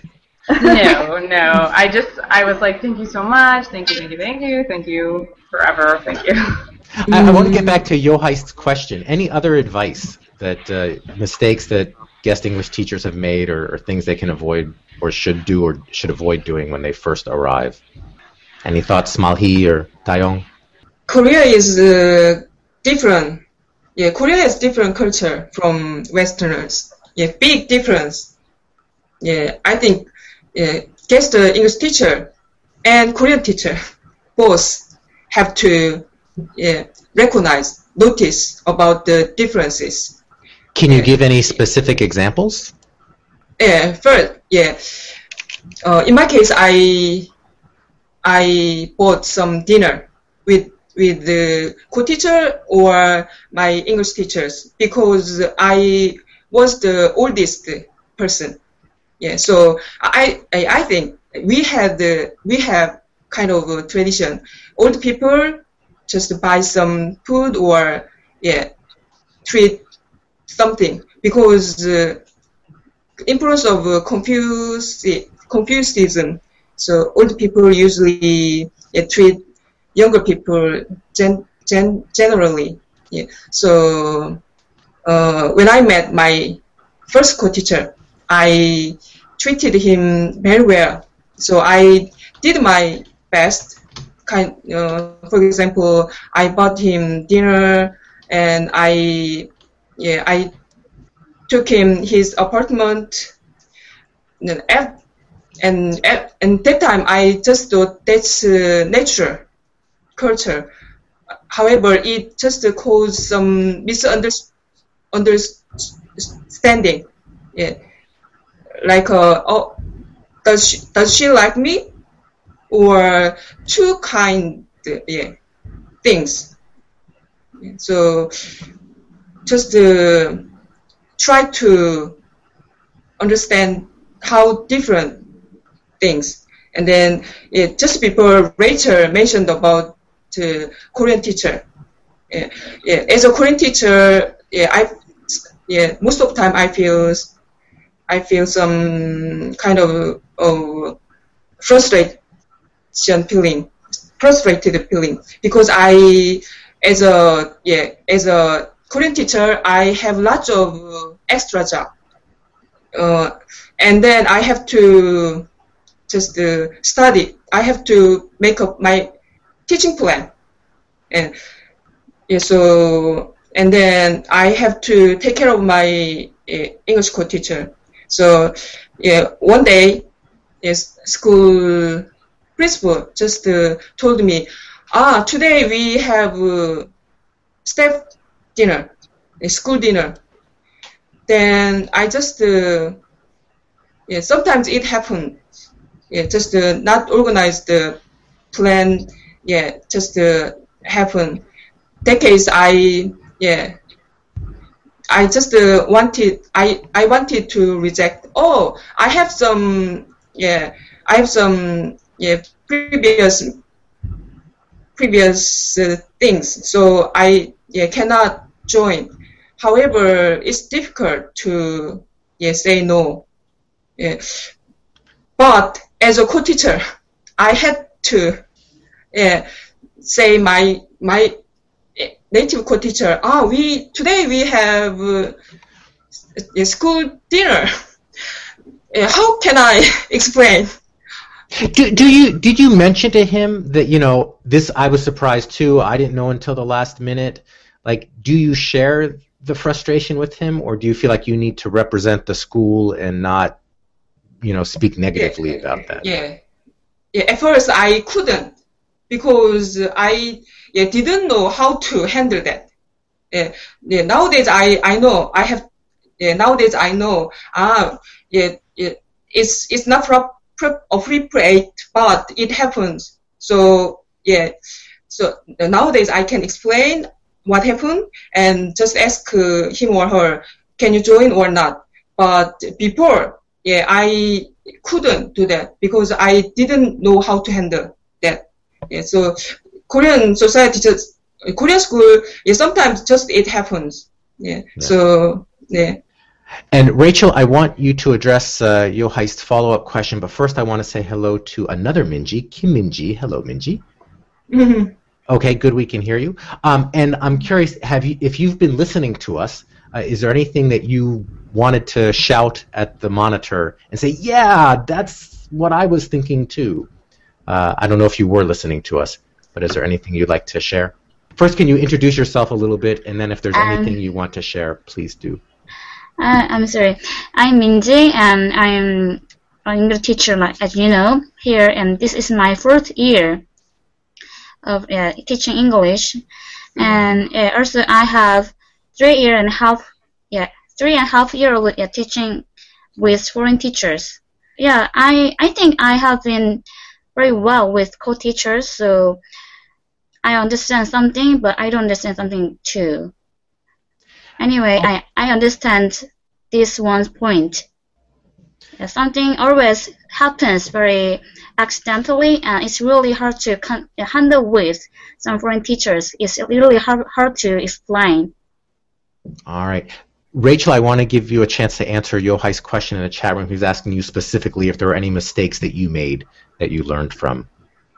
No, no. I just, I was like, thank you so much. Thank you, thank you, thank you. Thank you forever. Thank you. I, I want to get back to Yohaist's question. Any other advice that, uh, mistakes that guest English teachers have made or, or things they can avoid or should do or should avoid doing when they first arrive? Any thoughts, Smalhi or Taeyong? Korea is uh, different. Yeah, Korea is different culture from Westerners. Yeah, big difference. Yeah, I think uh, guest English teacher and Korean teacher both have to yeah, recognize, notice about the differences. Can you give any specific examples? Yeah, first, yeah. Uh, in my case, I I bought some dinner with with the co-teacher or my English teachers because I was the oldest person. Yeah, so I I, I think we had the we have kind of a tradition. Old people just buy some food or yeah treat something because uh, influence of uh, Confuci- Confucianism. So old people usually yeah, treat younger people gen- gen- generally. Yeah. So uh, when I met my first co-teacher, I treated him very well. So I did my best. Kind, uh, for example, I bought him dinner, and I, yeah, I took him his apartment. And at, and at, and that time, I just thought that's uh, natural culture. However, it just caused some misunderstanding. Yeah. like uh, oh, does she, does she like me, or two kind yeah things. So just uh, try to understand how different things. And then yeah, just before Rachel mentioned about the Korean teacher. Yeah, yeah. As a Korean teacher, yeah, I yeah most of the time I feel I feel some kind of uh, frustration feeling, frustrated feeling because I as a yeah as a Korean teacher I have lots of extra job, uh, and then I have to just uh, study. I have to make up my teaching plan, and yeah, so and then I have to take care of my uh, English co-teacher. So yeah, one day, yes, school principal just uh, told me, ah, today we have uh, staff dinner, a school dinner. Then I just uh, yeah, sometimes it happened. Yeah, just uh, not organize the plan. Yeah, just uh, happen. That case, I yeah, I just uh, wanted I I wanted to reject. Oh, I have some yeah, I have some yeah previous previous uh, things, so I yeah cannot join. However, it's difficult to yeah say no. Yeah, but as a co-teacher, I had to yeah, say my my native co-teacher. Ah, we today we have uh, a school dinner. Uh, how can I explain? Do, do you did you mention to him that you know this? I was surprised too. I didn't know until the last minute. Like, do you share the frustration with him, or do you feel like you need to represent the school and not, you know, speak negatively yeah, about that? Yeah, yeah. At first, I couldn't because I yeah didn't know how to handle that. Yeah, yeah. Nowadays, I I know I have. Yeah, nowadays I know. Ah, yeah, yeah. It's it's not pro- pro- appropriate, but it happens. So yeah. So nowadays I can explain what happened and just ask uh, him or her, can you join or not? But before, yeah, I couldn't do that because I didn't know how to handle that. Yeah, so Korean society, just Korean school, yeah, sometimes just it happens. Yeah. yeah. So yeah. And Rachel, I want you to address uh, Yohai's follow-up question, but first I want to say hello to another Minji, Kim Minji. Hello, Minji. Mm-hmm. Okay, good. We can hear you. Um, and I'm curious, have you, if you've been listening to us, uh, is there anything that you wanted to shout at the monitor and say, yeah, that's what I was thinking too? Uh, I don't know if you were listening to us, but is there anything you'd like to share? First, can you introduce yourself a little bit, and then if there's um, anything you want to share, please do. Uh, I'm sorry. I'm Minji, and I'm an English teacher, like, as you know, here, and this is my fourth year of uh, teaching English, and uh, also I have three year and a half, yeah, three and a half year with uh, teaching with foreign teachers. Yeah, I I think I have been very well with co-teachers, so I understand something, but I don't understand something too. Anyway, I I understand this one's point. Yeah, something always happens very accidentally, and it's really hard to con- handle with some foreign teachers. It's really hard, hard to explain. All right. Rachel, I want to give you a chance to answer Yohai's question in the chat room. He's asking you specifically if there were any mistakes that you made that you learned from.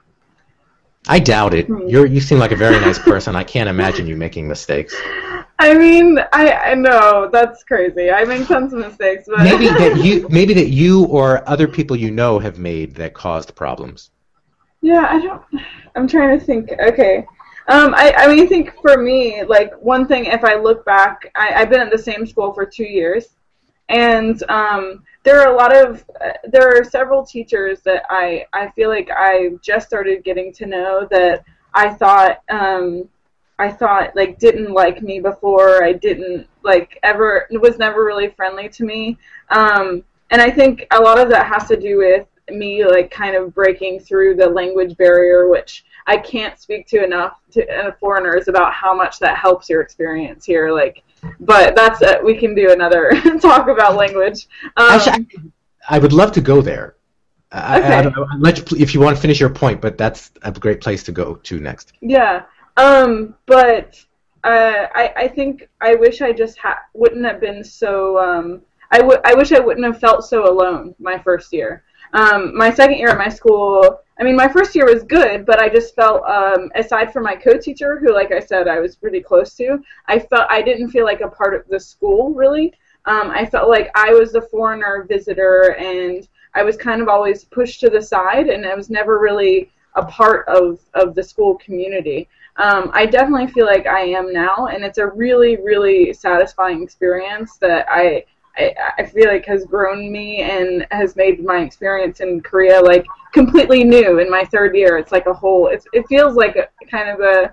I doubt it. You're, you seem like a very nice person. I can't imagine you making mistakes. I mean, I, I know that's crazy. I make tons of mistakes, but maybe that you, maybe that you or other people you know have made that caused problems. Yeah, I don't. I'm trying to think. Okay, um, I, I mean, I think for me, like one thing, if I look back, I, I've been at the same school for two years, and um, there are a lot of, uh, there are several teachers that I, I feel like I just started getting to know that I thought. Um, I thought like didn't like me before. I didn't like ever was never really friendly to me. Um, and I think a lot of that has to do with me like kind of breaking through the language barrier, which I can't speak to enough to uh, foreigners about how much that helps your experience here. Like, but that's uh, we can do another talk about language. Um, Actually, I, I would love to go there. I, okay. I, I don't know. I'll let you, if you want to finish your point, but that's a great place to go to next. Yeah. Um, but uh, I I think I wish I just ha- wouldn't have been so. Um, I would I wish I wouldn't have felt so alone my first year. Um, my second year at my school, I mean, my first year was good, but I just felt, um, aside from my co-teacher, who, like I said, I was pretty close to, I felt I didn't feel like a part of the school, really. Um, I felt like I was the foreigner visitor, and I was kind of always pushed to the side, and I was never really a part of, of the school community. Um, I definitely feel like I am now, and it's a really, really satisfying experience that I... I, I feel like has grown me and has made my experience in Korea like completely new in my third year. It's like a whole, it's, it feels like a kind of a,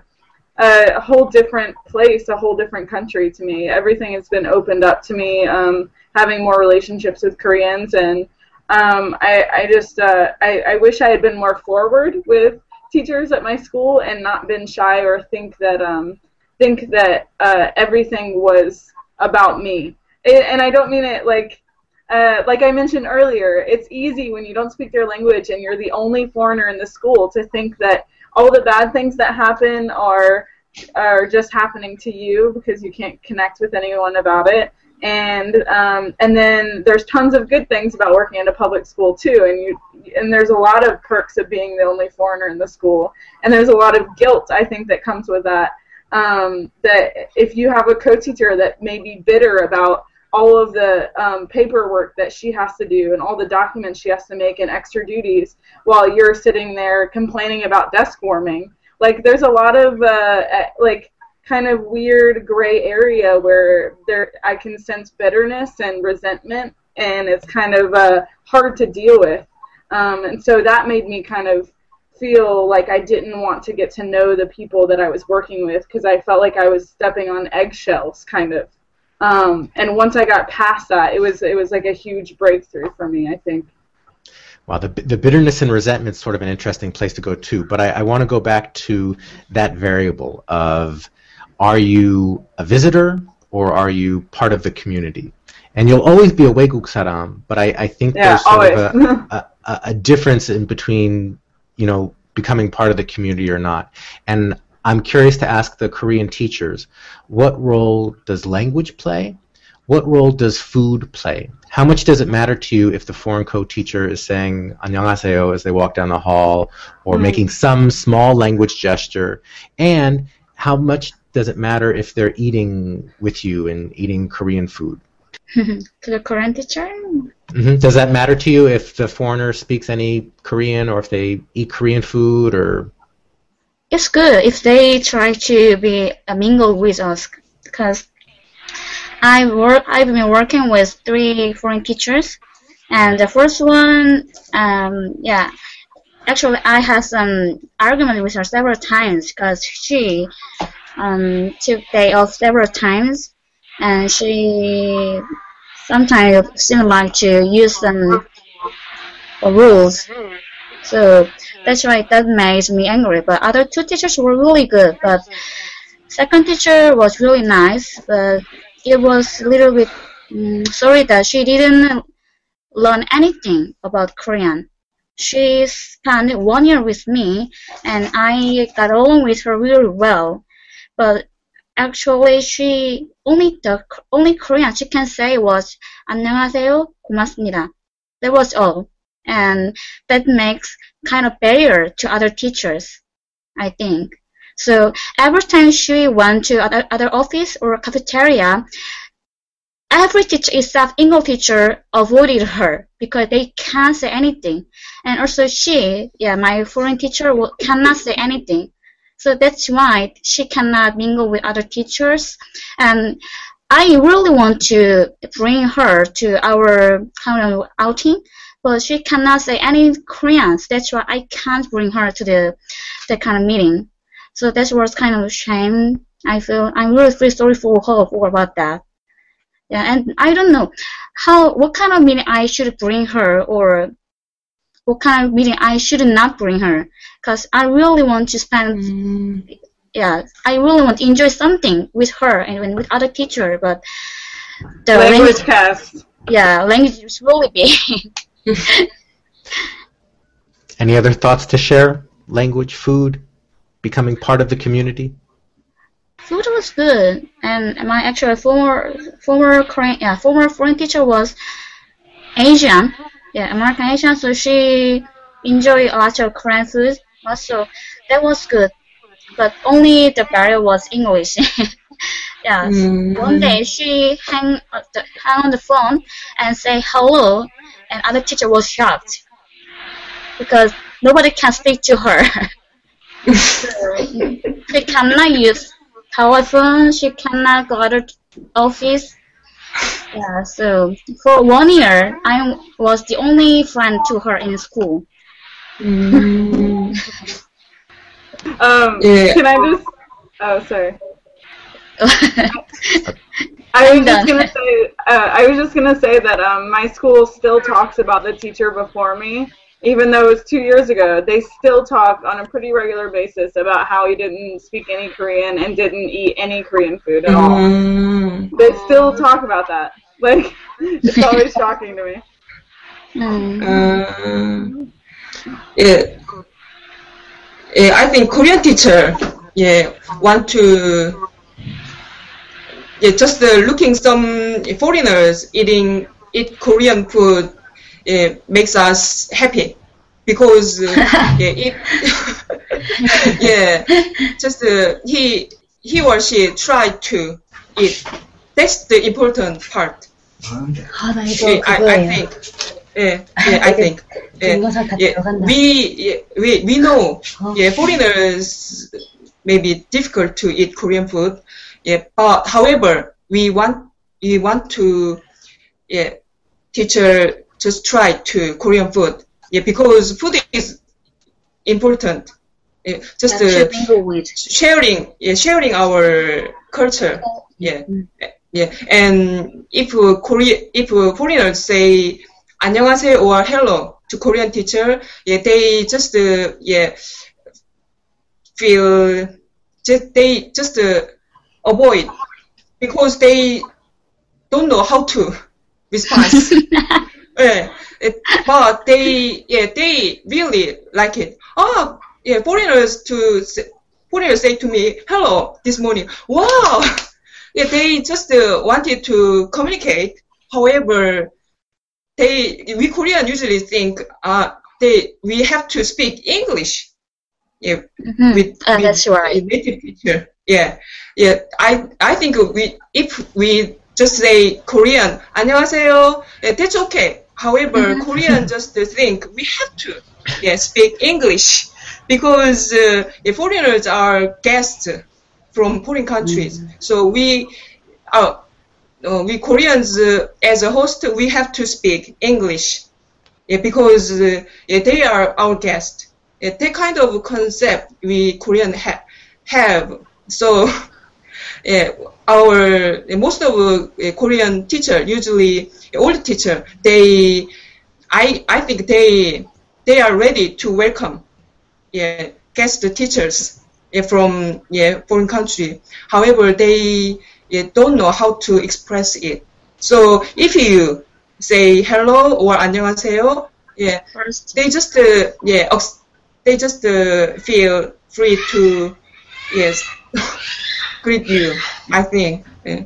a whole different place, a whole different country to me. Everything has been opened up to me, um, having more relationships with Koreans, and um, I, I just, uh, I, I wish I had been more forward with teachers at my school and not been shy or think that, um, think that uh, everything was about me. And I don't mean it like, uh, like I mentioned earlier, it's easy when you don't speak their language and you're the only foreigner in the school to think that all the bad things that happen are are just happening to you because you can't connect with anyone about it. And um, and then there's tons of good things about working in a public school too. And you and there's a lot of perks of being the only foreigner in the school. And there's a lot of guilt, I think, that comes with that. Um, that if you have a co-teacher that may be bitter about all of the um, paperwork that she has to do and all the documents she has to make and extra duties while you're sitting there complaining about desk warming. Like, there's a lot of, uh, like, kind of weird gray area where there I can sense bitterness and resentment, and it's kind of uh, hard to deal with. Um, and so that made me kind of feel like I didn't want to get to know the people that I was working with because I felt like I was stepping on eggshells, kind of. Um, and once I got past that, it was it was like a huge breakthrough for me, I think. Wow, the, the bitterness and resentment is sort of an interesting place to go too. But I, I want to go back to that variable of, are you a visitor or are you part of the community? And you'll always be a 외국 사람, but I, I think yeah, there's sort always. of a, a, a difference in between, you know, becoming part of the community or not. And I'm curious to ask the Korean teachers, what role does language play? What role does food play? How much does it matter to you if the foreign co-teacher is saying 안녕하세요 as they walk down the hall, or mm. making some small language gesture? And how much does it matter if they're eating with you and eating Korean food? To the Korean teacher? Mm-hmm. Does that matter to you if the foreigner speaks any Korean or if they eat Korean food? Or it's good if they try to be uh, mingle with us, because I work. I've been working with three foreign teachers, and the first one, um, yeah, actually I had some argument with her several times because she um, took day off several times, and she sometimes seemed like to use some rules. So that's why that makes me angry. But other two teachers were really good. But second teacher was really nice, but it was a little bit um, sorry that she didn't learn anything about Korean. She spent one year with me, and I got along with her really well. But actually, she only the only Korean she can say was 안녕하세요, 고맙습니다. That was all. And that makes kind of barrier to other teachers, I think. So every time she went to other, other office or cafeteria, every teacher except English teacher avoided her because they can't say anything. And also she, yeah, my foreign teacher cannot say anything. So that's why she cannot mingle with other teachers. And I really want to bring her to our kind of outing, but she cannot say any Korean. That's why I can't bring her to the that kind of meeting. So that was kind of a shame. I feel I really feel sorry for her for about that. Yeah, and I don't know how what kind of meeting I should bring her or what kind of meeting I should not bring her, because I really want to spend. Mm. Yeah, I really want to enjoy something with her and with other teacher, but the language, language cast. Yeah, language is really big. Any other thoughts to share? Language, food, becoming part of the community? Food was good, and my actual former former Korean yeah former foreign teacher was Asian, yeah American Asian, so she enjoyed a lot of Korean food. Also, that was good, but only the barrier was English. Yeah, mm. One day she hang uh, the, hang on the phone and say hello, and other teacher was shocked because nobody can speak to her. So, she cannot use telephone. She cannot go to office. Yeah, so for one year, I was the only friend to her in school. Mm. um, yeah. Can I just? Oh, sorry. I was just gonna say. Uh, I was just gonna say that um, my school still talks about the teacher before me, even though it was two years ago. They still talk on a pretty regular basis about how he didn't speak any Korean and didn't eat any Korean food at all. Mm. They still talk about that. Like, it's always shocking to me. Mm. Uh, yeah. Yeah, I think Korean teacher, yeah, want to. Yeah, just uh, looking some foreigners eating eat Korean food uh, makes us happy because uh, yeah, it, yeah, just uh, he he or she try to eat. That's the important part. Yeah, I, I think. Yeah, yeah, I think. Yeah, yeah, we yeah, we we know. Yeah, foreigners may be difficult to eat Korean food. Yeah, but however, we want we want to, yeah, teacher just try to Korean food. Yeah, because food is important. Yeah, just uh, sharing, yeah, sharing our culture. Yeah, yeah. And if uh, Korea, if uh, foreigners say 안녕하세요 or hello to Korean teacher, yeah, they just uh, yeah feel just they just. Uh, avoid because they don't know how to respond. Yeah, it, but they yeah they really like it. Oh yeah, foreigners to foreigners say to me hello this morning. Wow, yeah, they just uh, wanted to communicate. However, they we Korean usually think uh they we have to speak English. Yeah, mm-hmm. with, uh, with that's right. Native teacher. Yeah, yeah. I I think we if we just say Korean, 안녕하세요, yeah, that's okay. However, mm-hmm. Korean just think we have to yeah speak English because uh, yeah, foreigners are guests from foreign countries. Mm-hmm. So we uh, uh, we Koreans uh, as a host we have to speak English. Yeah, because uh, yeah, they are our guests. Yeah, that kind of concept we Korean ha- have. So, yeah, our most of uh, Korean teacher, usually old teacher, they, I, I think they, they are ready to welcome, yeah, guest teachers, yeah, from yeah foreign country. However, they yeah, don't know how to express it. So if you say hello or 안녕하세요, yeah, first they just uh, yeah, they just uh, feel free to yes. Greet you, I think. Yeah.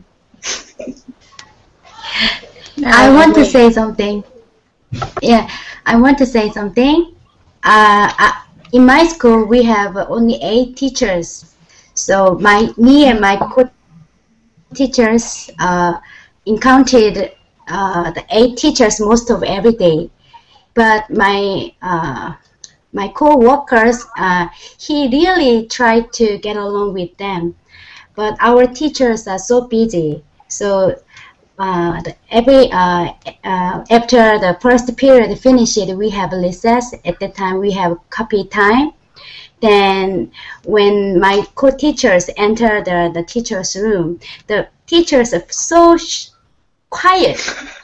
I want to say something. Yeah, I want to say something. Uh, I, in my school, we have only eight teachers. So my me and my co-teachers uh, encountered uh, the eight teachers most of every day. But my uh, my co-workers, uh, he really tried to get along with them. But our teachers are so busy. So uh, the, every uh, uh, after the first period finished, we have recess. At that time, we have copy time. Then when my co-teachers enter the, the teacher's room, the teachers are so sh- quiet.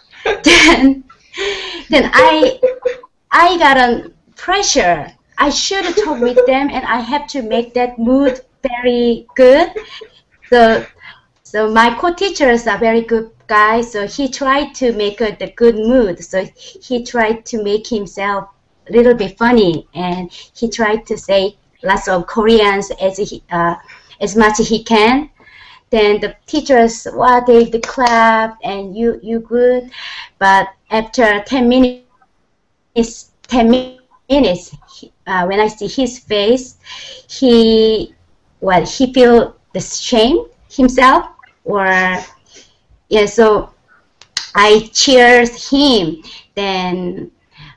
then, then I, I got a pressure. I should talk with them, and I have to make that mood very good. So, so my co-teachers are very good guys. So he tried to make a, the good mood. So he tried to make himself a little bit funny, and he tried to say lots of Koreans as he, uh, as much as he can. Then the teachers, well, they, they clap and you you good, but after ten minutes, ten minutes, uh, when I see his face, he, well, he feel the shame himself, or yeah. So I cheers him. Then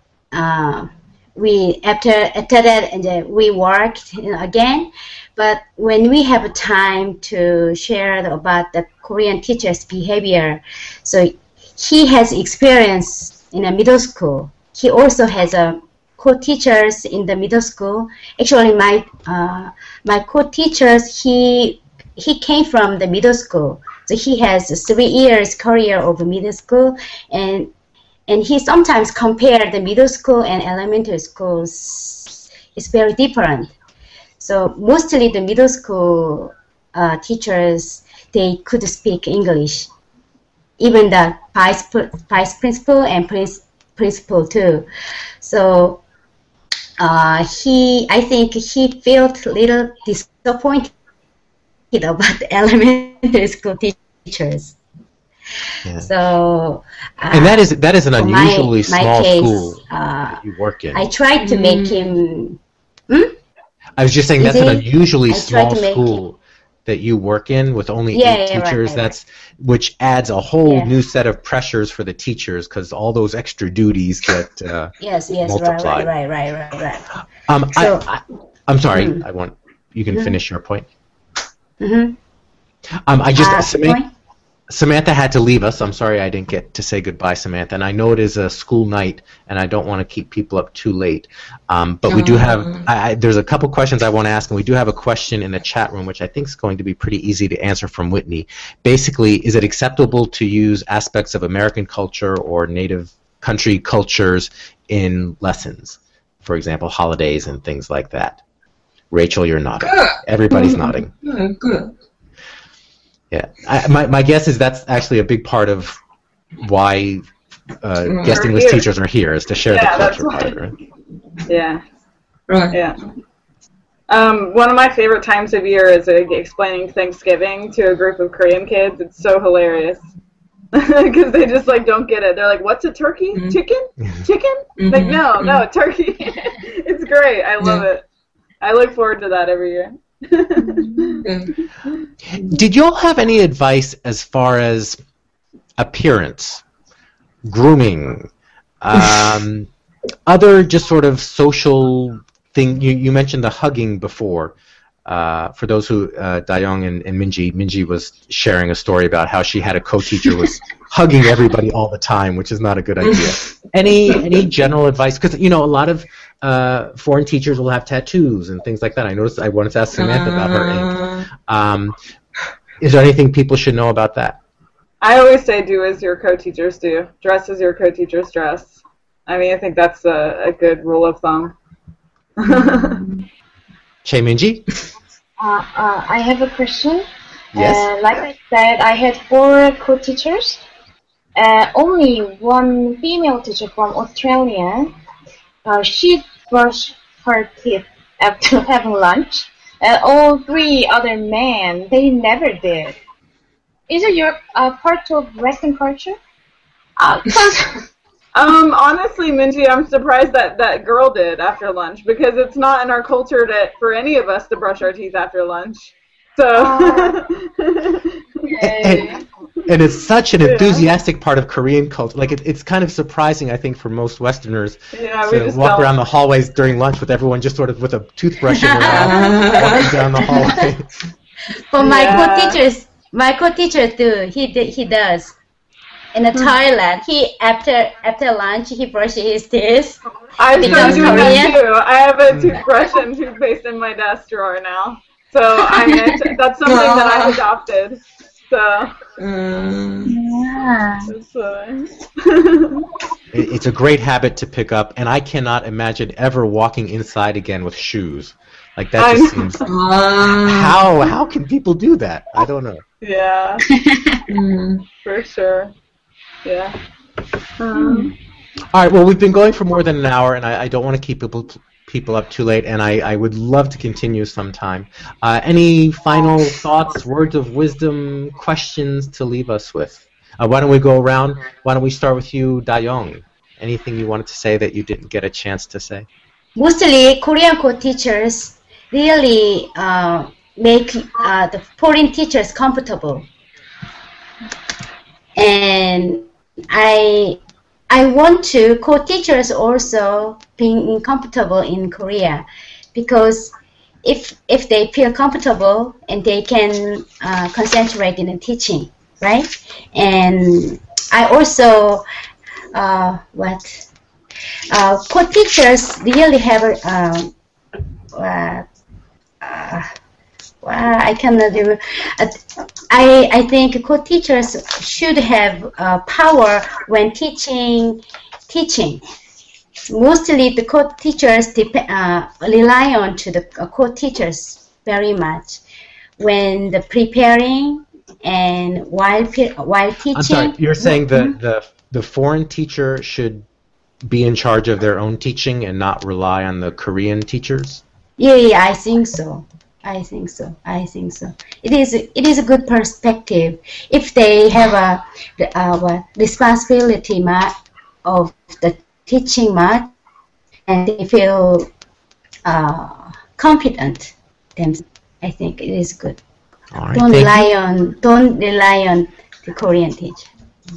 uh, we after after that, and then we worked, you know, again. But when we have time to share about the Korean teacher's behavior, so he has experience in a middle school. He also has a co-teachers in the middle school. Actually, my uh, my co-teachers, he he came from the middle school, so he has a three years career of middle school, and and he sometimes compare the middle school and elementary schools. It's very different. So mostly the middle school uh, teachers, they could speak English. Even the vice, vice principal and prince, principal too. So uh, he, I think he felt a little disappointed about the elementary school teachers. Yeah. So uh, and that is that is an unusually my, my small case, school uh, you work in. I tried to Mm. make him. Hmm? I was just saying that's an unusually I tried small to make school that you work in with only Yeah, eight yeah, right, teachers. right, That's which adds a whole Yeah. new set of pressures for the teachers because all those extra duties get uh, Yes, yes, right, multiplied. right, right, right, right, right. Um, So- I, I, I'm sorry. Mm. I want you can Mhm. finish your point. Mm-hmm. Um, I just Uh, Samantha, point? Samantha had to leave us. I'm sorry I didn't get to say goodbye, Samantha. And I know it is a school night, and I don't want to keep people up too late. Um, but we do have, I, I, there's a couple questions I want to ask, and we do have a question in the chat room, which I think is going to be pretty easy to answer from Whitney. Basically, is it acceptable to use aspects of American culture or native country cultures in lessons? For example, holidays and things like that. Rachel, you're nodding. Good. Everybody's nodding. Mm, good. Yeah, I, my my guess is that's actually a big part of why uh, Mm. guest We're English here. teachers are here is to share Yeah, the that's culture why. part of it. Right? Yeah, Right. yeah. Um, one of my favorite times of year is uh, explaining Thanksgiving to a group of Korean kids. It's so hilarious because they just like don't get it. They're like, "What's a turkey? Mhm. Chicken? Chicken?" Mhm, Like, no, mhm. no, turkey. It's great. I love Yeah. it. I look forward to that every year. Yeah. Did you all have any advice as far as appearance, grooming, um, other just sort of social thing? You, you mentioned the hugging before. Uh, for those who, uh, Dayoung and, and Minji, Minji was sharing a story about how she had a co-teacher who was hugging everybody all the time, which is not a good idea. Any any general advice? Because you know, a lot of uh, foreign teachers will have tattoos and things like that. I noticed. I wanted to ask Samantha about her ink. Uh, Um, is there anything people should know about that? I always say do as your co-teachers do. Dress as your co-teachers dress. I mean, I think that's a, a good rule of thumb. Che Minji? Uh, uh, I have a question. Yes. Uh, like I said, I had four co-teachers. Uh, only one female teacher from Australia. Uh, she brushed her teeth after having lunch. And all three other men, they never did. Is it your uh, part of Western culture? Uh, um, honestly, Minji, I'm surprised that that girl did after lunch because it's not in our culture to, for any of us to brush our teeth after lunch. So. And, and it's such an enthusiastic part of Korean culture. Like it, it's kind of surprising, I think, for most Westerners Yeah, we to just walk don't. around the hallways during lunch with everyone just sort of with a toothbrush in their mouth, walking down the hallway. For my Yeah. co-teachers, my co-teacher too. He did, he does. In the toilet, he after after lunch he brushes his teeth. I'm Because still doing Korean- that too. I have a toothbrush and toothpaste in my desk drawer now. So I mean, it's- that's something that I've adopted. So um, Yeah. That's so nice. It- It's a great habit to pick up, and I cannot imagine ever walking inside again with shoes. Like that I just know. seems. Ah. How how can people do that? I don't know. Yeah, Mm. for sure. Yeah. Um, All right. Well, we've been going for more than an hour, and I, I don't want to keep people people up too late, and I, I would love to continue sometime. Uh, any final thoughts, words of wisdom, questions to leave us with? Uh, why don't we go around? Why don't we start with you, Dayong? Anything you wanted to say that you didn't get a chance to say? Mostly Korean co-teachers really uh, make uh, the foreign teachers comfortable, and I I want to co-teachers also being comfortable in Korea, because if if they feel comfortable and they can uh, concentrate in the teaching, right? And I also uh, what uh, co-teachers really have a um, uh, uh, well, I cannot do. Uh, I I think co-teachers should have uh, power when teaching. Teaching. Mostly the co-teachers dep- uh, rely on to the uh, co-teachers very much when the preparing and while pe- while teaching. I'm sorry. You're saying that the the foreign teacher should be in charge of their own teaching and not rely on the Korean teachers? Yeah, yeah, I think so. I think so. I think so. It is. It is a good perspective if they have a, a, a responsibility ma- of the teaching much, and they feel uh, confident. Then I think it is good. All right. Don't thank rely you. on. Don't rely on the Korean teacher.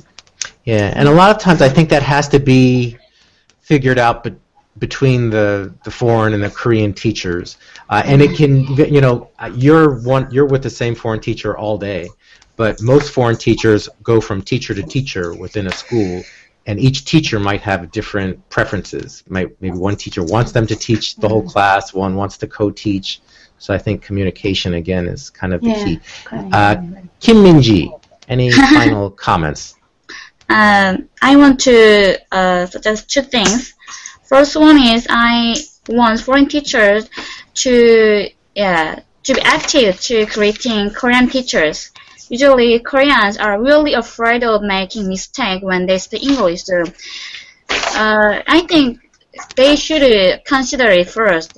Yeah, and a lot of times I think that has to be figured out be- between the, the foreign and the Korean teachers, uh, and it can, you know, you're one, you're with the same foreign teacher all day, but most foreign teachers go from teacher to teacher within a school, and each teacher might have different preferences. Might maybe one teacher wants them to teach the whole class, one wants to co-teach. So I think communication again is kind of the Yeah, key. correct. Uh, Kim Min-ji, any final comments? Um, I want to uh, suggest two things. First one is I want foreign teachers to yeah to be active to creating Korean teachers. Usually Koreans are really afraid of making mistake when they speak English. So uh, I think they should consider it first.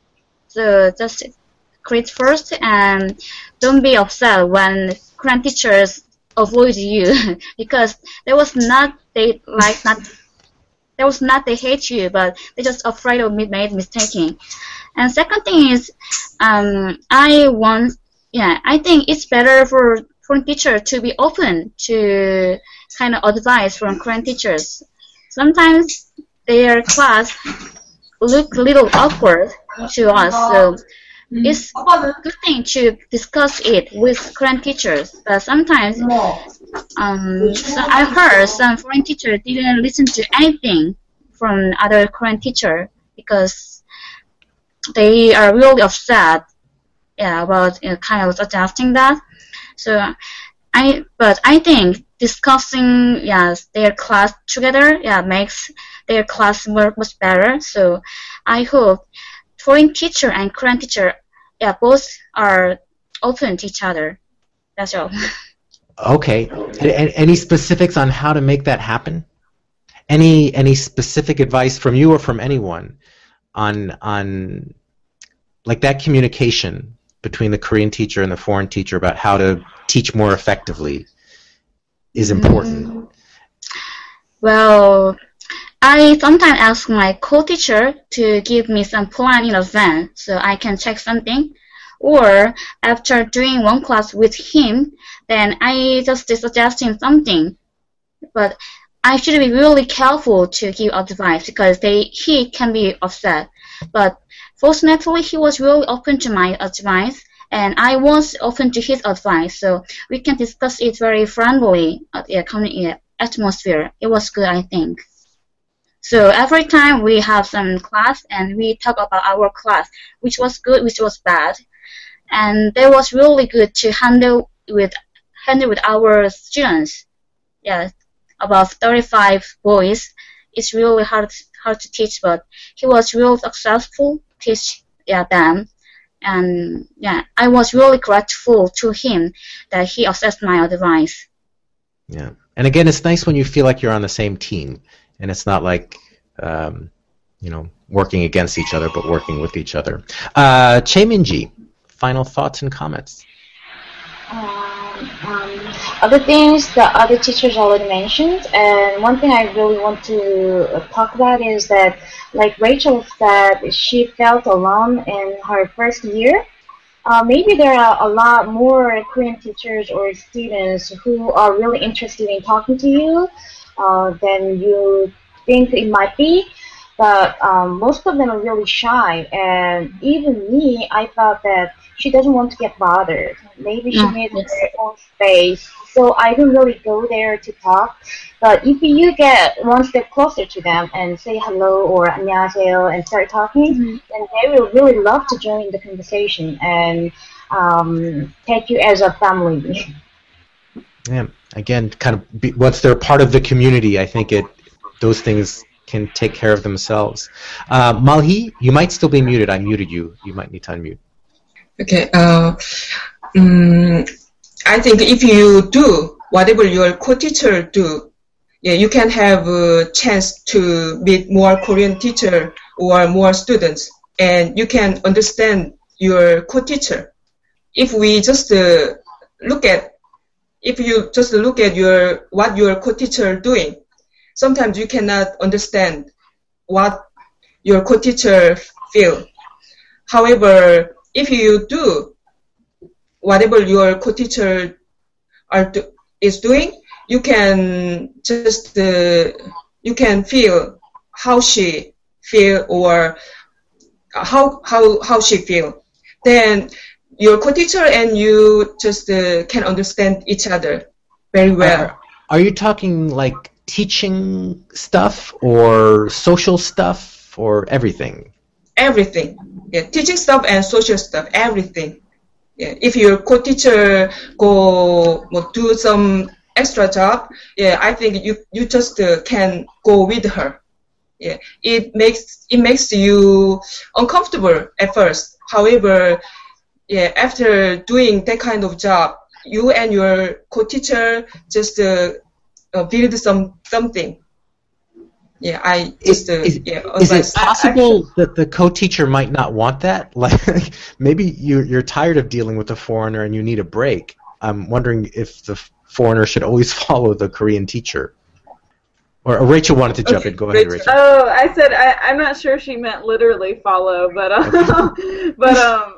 So just create first and don't be upset when Korean teachers avoid you because there was not they like not there was not they hate you, but they're just afraid of me made mistaking. And second thing is, um, I want yeah I think it's better for foreign teacher to be open to kind of advice from Korean teachers. Sometimes their class look a little awkward to us, so it's a good thing to discuss it with Korean teachers. But sometimes um, so I've heard some foreign teachers didn't listen to anything from other Korean teacher because they are really upset yeah, about uh, kind of adjusting that. So I, but I think discussing yes their class together yeah makes their class more much better. So I hope foreign teacher and Korean teacher yeah both are open to each other. That's all. Okay. A- a- any specifics on how to make that happen? Any any specific advice from you or from anyone on on like that communication between the Korean teacher and the foreign teacher about how to teach more effectively is important? Mm. Well, I sometimes ask my co-teacher to give me some plan in advance so I can check something. Or after doing one class with him, then I just suggest him something. But I should be really careful to give advice because they he can be upset. But fortunately, he was really open to my advice, and I was open to his advice. So we can discuss it very friendly at the community atmosphere. It was good, I think. So every time we have some class and we talk about our class, which was good, which was bad, and that was really good to handle with handle with our students. yeah, about thirty-five boys. It's really hard hard to teach, but he was really successful teach yeah, them. And yeah, I was really grateful to him that he accepted my advice. Yeah, and again, it's nice when you feel like you're on the same team, and it's not like um, you know, working against each other, but working with each other. Uh, Chae Min-ji, final thoughts and comments. Um, um, other things that other teachers already mentioned, and one thing I really want to talk about is that, like Rachel said, she felt alone in her first year. Uh, maybe there are a lot more Korean teachers or students who are really interested in talking to you uh, than you think it might be. But um, most of them are really shy, and even me, I thought that she doesn't want to get bothered. Maybe she Mm, needs yes. her own space, so I didn't really go there to talk. But if you get one step closer to them and say hello or 안녕하세요 and start talking, Mhm. then they will really love to join the conversation and um, take you as a family. Yeah, again, kind of be, once they're part of the community, I think it those things can take care of themselves. Uh, Malhi, you might still be muted. I muted you. You might need to unmute. Okay. Uh, um, I think if you do whatever your co-teacher do, yeah, you can have a chance to meet more Korean teacher or more students, and you can understand your co-teacher. If we just uh, look at, if you just look at your what your co-teacher doing, sometimes you cannot understand what your co-teacher feel. However, if you do whatever your co-teacher are do, is doing, you can just uh, you can feel how she feel or how how how she feel. Then your co-teacher and you just uh, can understand each other very well. Are, are you talking like teaching stuff or social stuff or everything? Everything. Yeah, teaching stuff and social stuff, everything. Yeah, if your co-teacher go well, do some extra job, yeah, I think you you just uh, can go with her. Yeah, it makes it makes you uncomfortable at first. However, yeah, after doing that kind of job, you and your co-teacher just uh, uh, build some something. Yeah, I just uh, is, yeah. is it advise- possible that the co-teacher might not want that? Like, maybe you're, you're tired of dealing with a foreigner and you need a break. I'm wondering if the foreigner should always follow the Korean teacher. Or, or Rachel wanted to jump Okay, in. Go ahead, Rachel. Rachel. Oh, I said I, I'm not sure she meant literally follow, but um, but um,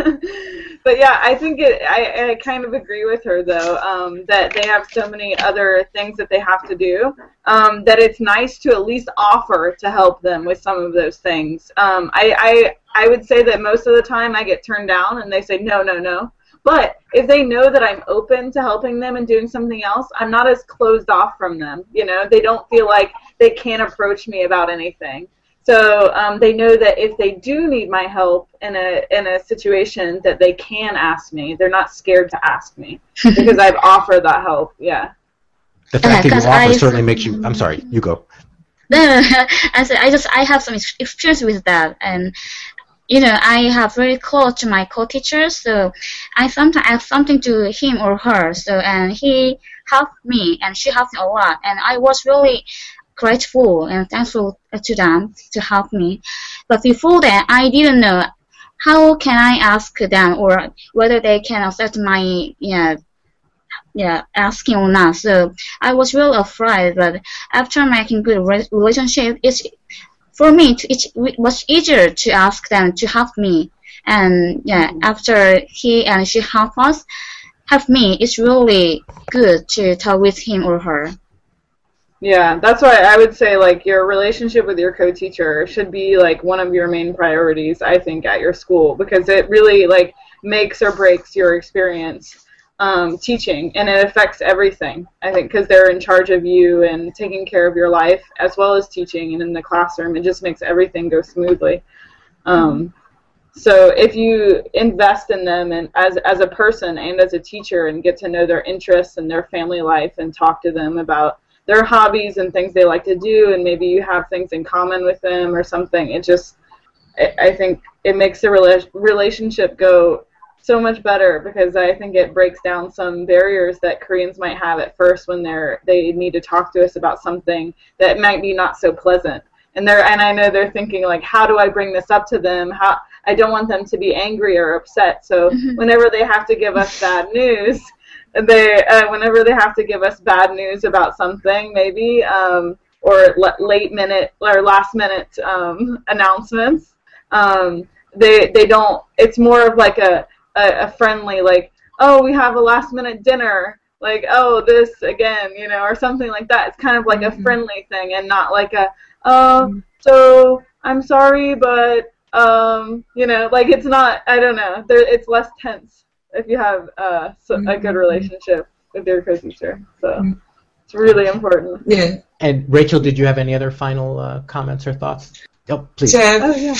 but yeah, I think it. I, I kind of agree with her though. Um, that they have so many other things that they have to do. Um, that it's nice to at least offer to help them with some of those things. Um, I, I I would say that most of the time I get turned down and they say no, no, no. But if they know that I'm open to helping them and doing something else, I'm not as closed off from them. You know, they don't feel like they can't approach me about anything. So um, they know that if they do need my help in a in a situation, that they can ask me. They're not scared to ask me because I've offered that help. Yeah. The fact that you because offer I- certainly makes you... I'm sorry, you go. No, I said I just I have some ex- experience with that, and you know I have very close to my co-teacher, so I sometimes ask something to him or her, so and he helped me and she helped me a lot, and I was really grateful and thankful to them to help me. But before that, I didn't know how can I ask them or whether they can accept my yeah. Yeah, asking or not. So I was really afraid, but after making good re- relationship, it's for me. To, it was easier to ask them to help me, and yeah, after he and she help us, help me. It's really good to talk with him or her. Yeah, that's why I would say like your relationship with your co-teacher should be like one of your main priorities, I think, at your school, because it really like makes or breaks your experience um, teaching, and it affects everything, I think, because they're in charge of you and taking care of your life as well as teaching and in the classroom. It just makes everything go smoothly. Um, So if you invest in them and as as a person and as a teacher and get to know their interests and their family life and talk to them about their hobbies and things they like to do, and maybe you have things in common with them or something, it just, I think it makes the rela- relationship go so much better, because I think it breaks down some barriers that Koreans might have at first when they're they need to talk to us about something that might be not so pleasant. And they're and I know they're thinking like, how do I bring this up to them? How I don't want them to be angry or upset. So mm-hmm. whenever they have to give us bad news, they uh, whenever they have to give us bad news about something, maybe um, or l- late minute or last minute um, announcements, um, they they don't. It's more of like a, a a friendly like, oh, we have a last minute dinner. Like, oh, this again, you know, or something like that. It's kind of like mm-hmm. a friendly thing, and not like a, oh, mm-hmm. so I'm sorry, but, um, you know, like it's not, I don't know, there, it's less tense if you have uh, so, mm-hmm. a good relationship with your co-teacher. So mm-hmm. it's really important. Yeah. And Rachel, did you have any other final uh, comments or thoughts? Oh, please. Jeff. Oh, yeah.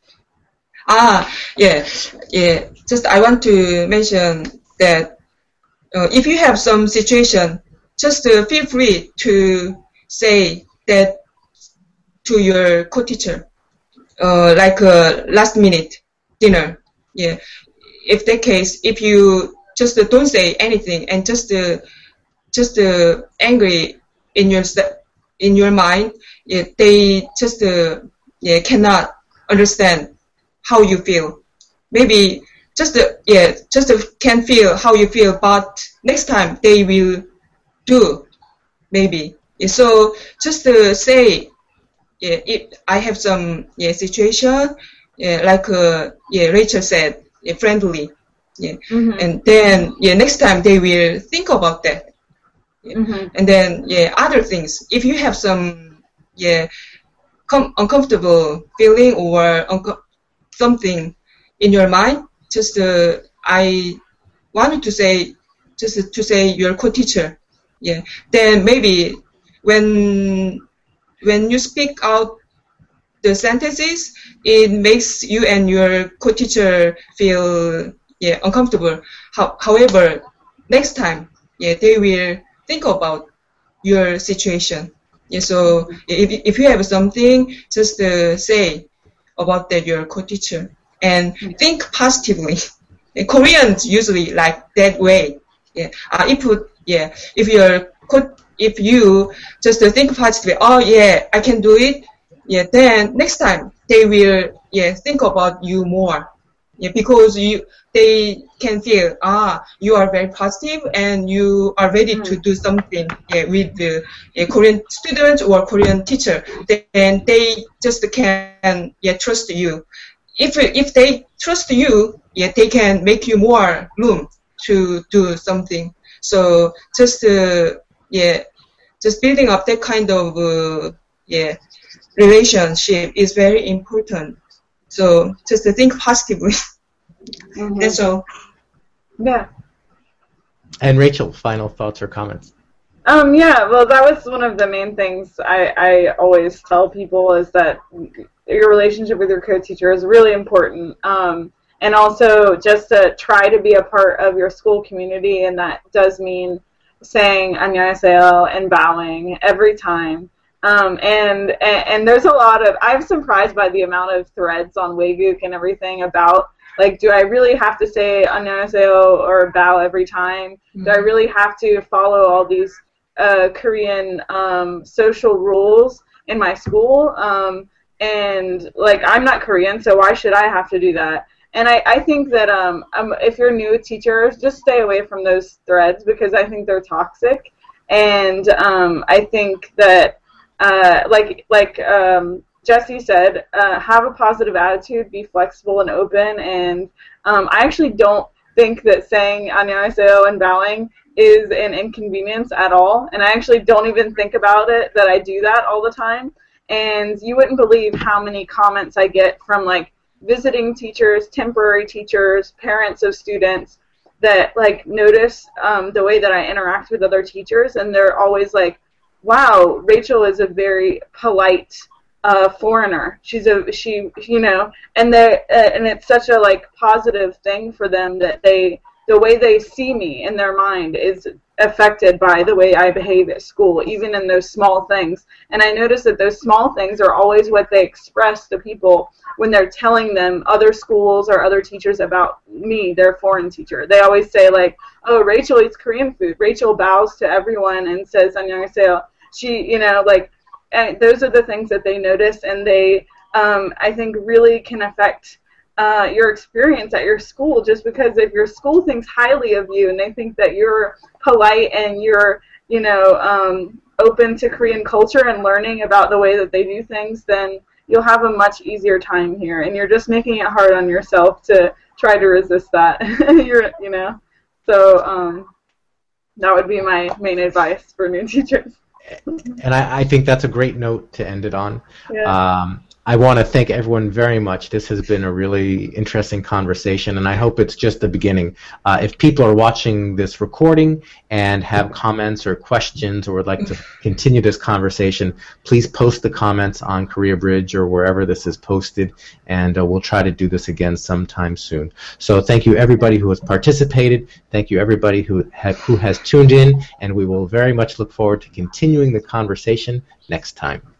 ah, yeah, yeah. Just I want to mention that Uh, if you have some situation, just uh, feel free to say that to your co-teacher, uh, like a last minute dinner. Yeah. If that case, if you just uh, don't say anything and just uh, just uh, angry in your in your mind, yeah, they just uh, yeah cannot understand how you feel. Maybe. Just uh, yeah, just uh, can feel how you feel, but next time they will do, maybe. Yeah, so just uh, say, yeah, if I have some yeah situation, yeah, like uh, yeah Rachel said, yeah, friendly, yeah, mm-hmm. and then yeah next time they will think about that, yeah. Mm-hmm. And then yeah other things. If you have some yeah com- uncomfortable feeling or unco- something in your mind. Just uh, I wanted to say, just to say your co-teacher, yeah. Then maybe when when you speak out the sentences, it makes you and your co-teacher feel yeah uncomfortable. How, however, next time, yeah, they will think about your situation. Yeah. So if if you have something, just uh, say about that your co-teacher. And think positively. Koreans usually like that way. Yeah. Uh, if yeah, if you're if you just think positively, oh yeah, I can do it. Yeah. Then next time they will yeah think about you more. Yeah, because you they can feel ah you are very positive and you are ready mm. to do something yeah, with the yeah, Korean student or Korean teacher. Then they just can yeah trust you. If if they trust you, yeah, they can make you more room to do something. So just uh, yeah, just building up that kind of uh, yeah relationship is very important. So just to think positively. Mm-hmm. That's all. Yeah. And Rachel, final thoughts or comments? Um, yeah, well, that was one of the main things I, I always tell people is that your relationship with your co-teacher is really important. Um, and also just to try to be a part of your school community, and that does mean saying 안녕하세요 and bowing every time. Um, and, and and there's a lot of, I'm surprised by the amount of threads on Waygook and everything about, like, do I really have to say 안녕하세요 or bow every time? Mm-hmm. Do I really have to follow all these uh, Korean um, social rules in my school? Um, and, like, I'm not Korean, so why should I have to do that? And I, I think that um, um, if you're new teachers, just stay away from those threads because I think they're toxic. And um, I think that, uh, like, like um, Jesse said, uh, have a positive attitude, be flexible and open, and um, I actually don't think that saying 안녕하세요 and bowing is an inconvenience at all, and I actually don't even think about it that I do that all the time, and you wouldn't believe how many comments I get from, like, visiting teachers, temporary teachers, parents of students that, like, notice um, the way that I interact with other teachers, and they're always like, wow, Rachel is a very polite a foreigner. She's a she you know, and they uh, and it's such a like positive thing for them that they the way they see me in their mind is affected by the way I behave at school, even in those small things. And I notice that those small things are always what they express to people when they're telling them other schools or other teachers about me, their foreign teacher. They always say like, oh, Rachel eats Korean food. Rachel bows to everyone and says annyeonghaseyo. She, you know, like, and those are the things that they notice, and they, um, I think, really can affect Uh, your experience at your school, just because if your school thinks highly of you and they think that you're polite and you're, you know, um, open to Korean culture and learning about the way that they do things, then you'll have a much easier time here. And you're just making it hard on yourself to try to resist that. you're, you know, so um, that would be my main advice for new teachers. And I, I think that's a great note to end it on. Yeah. Um, I want to thank everyone very much. This has been a really interesting conversation, and I hope it's just the beginning. Uh, if people are watching this recording and have comments or questions or would like to continue this conversation, please post the comments on Korea Bridge or wherever this is posted, and uh, we'll try to do this again sometime soon. So thank you everybody who has participated. Thank you everybody who, ha who has tuned in, and we will very much look forward to continuing the conversation next time.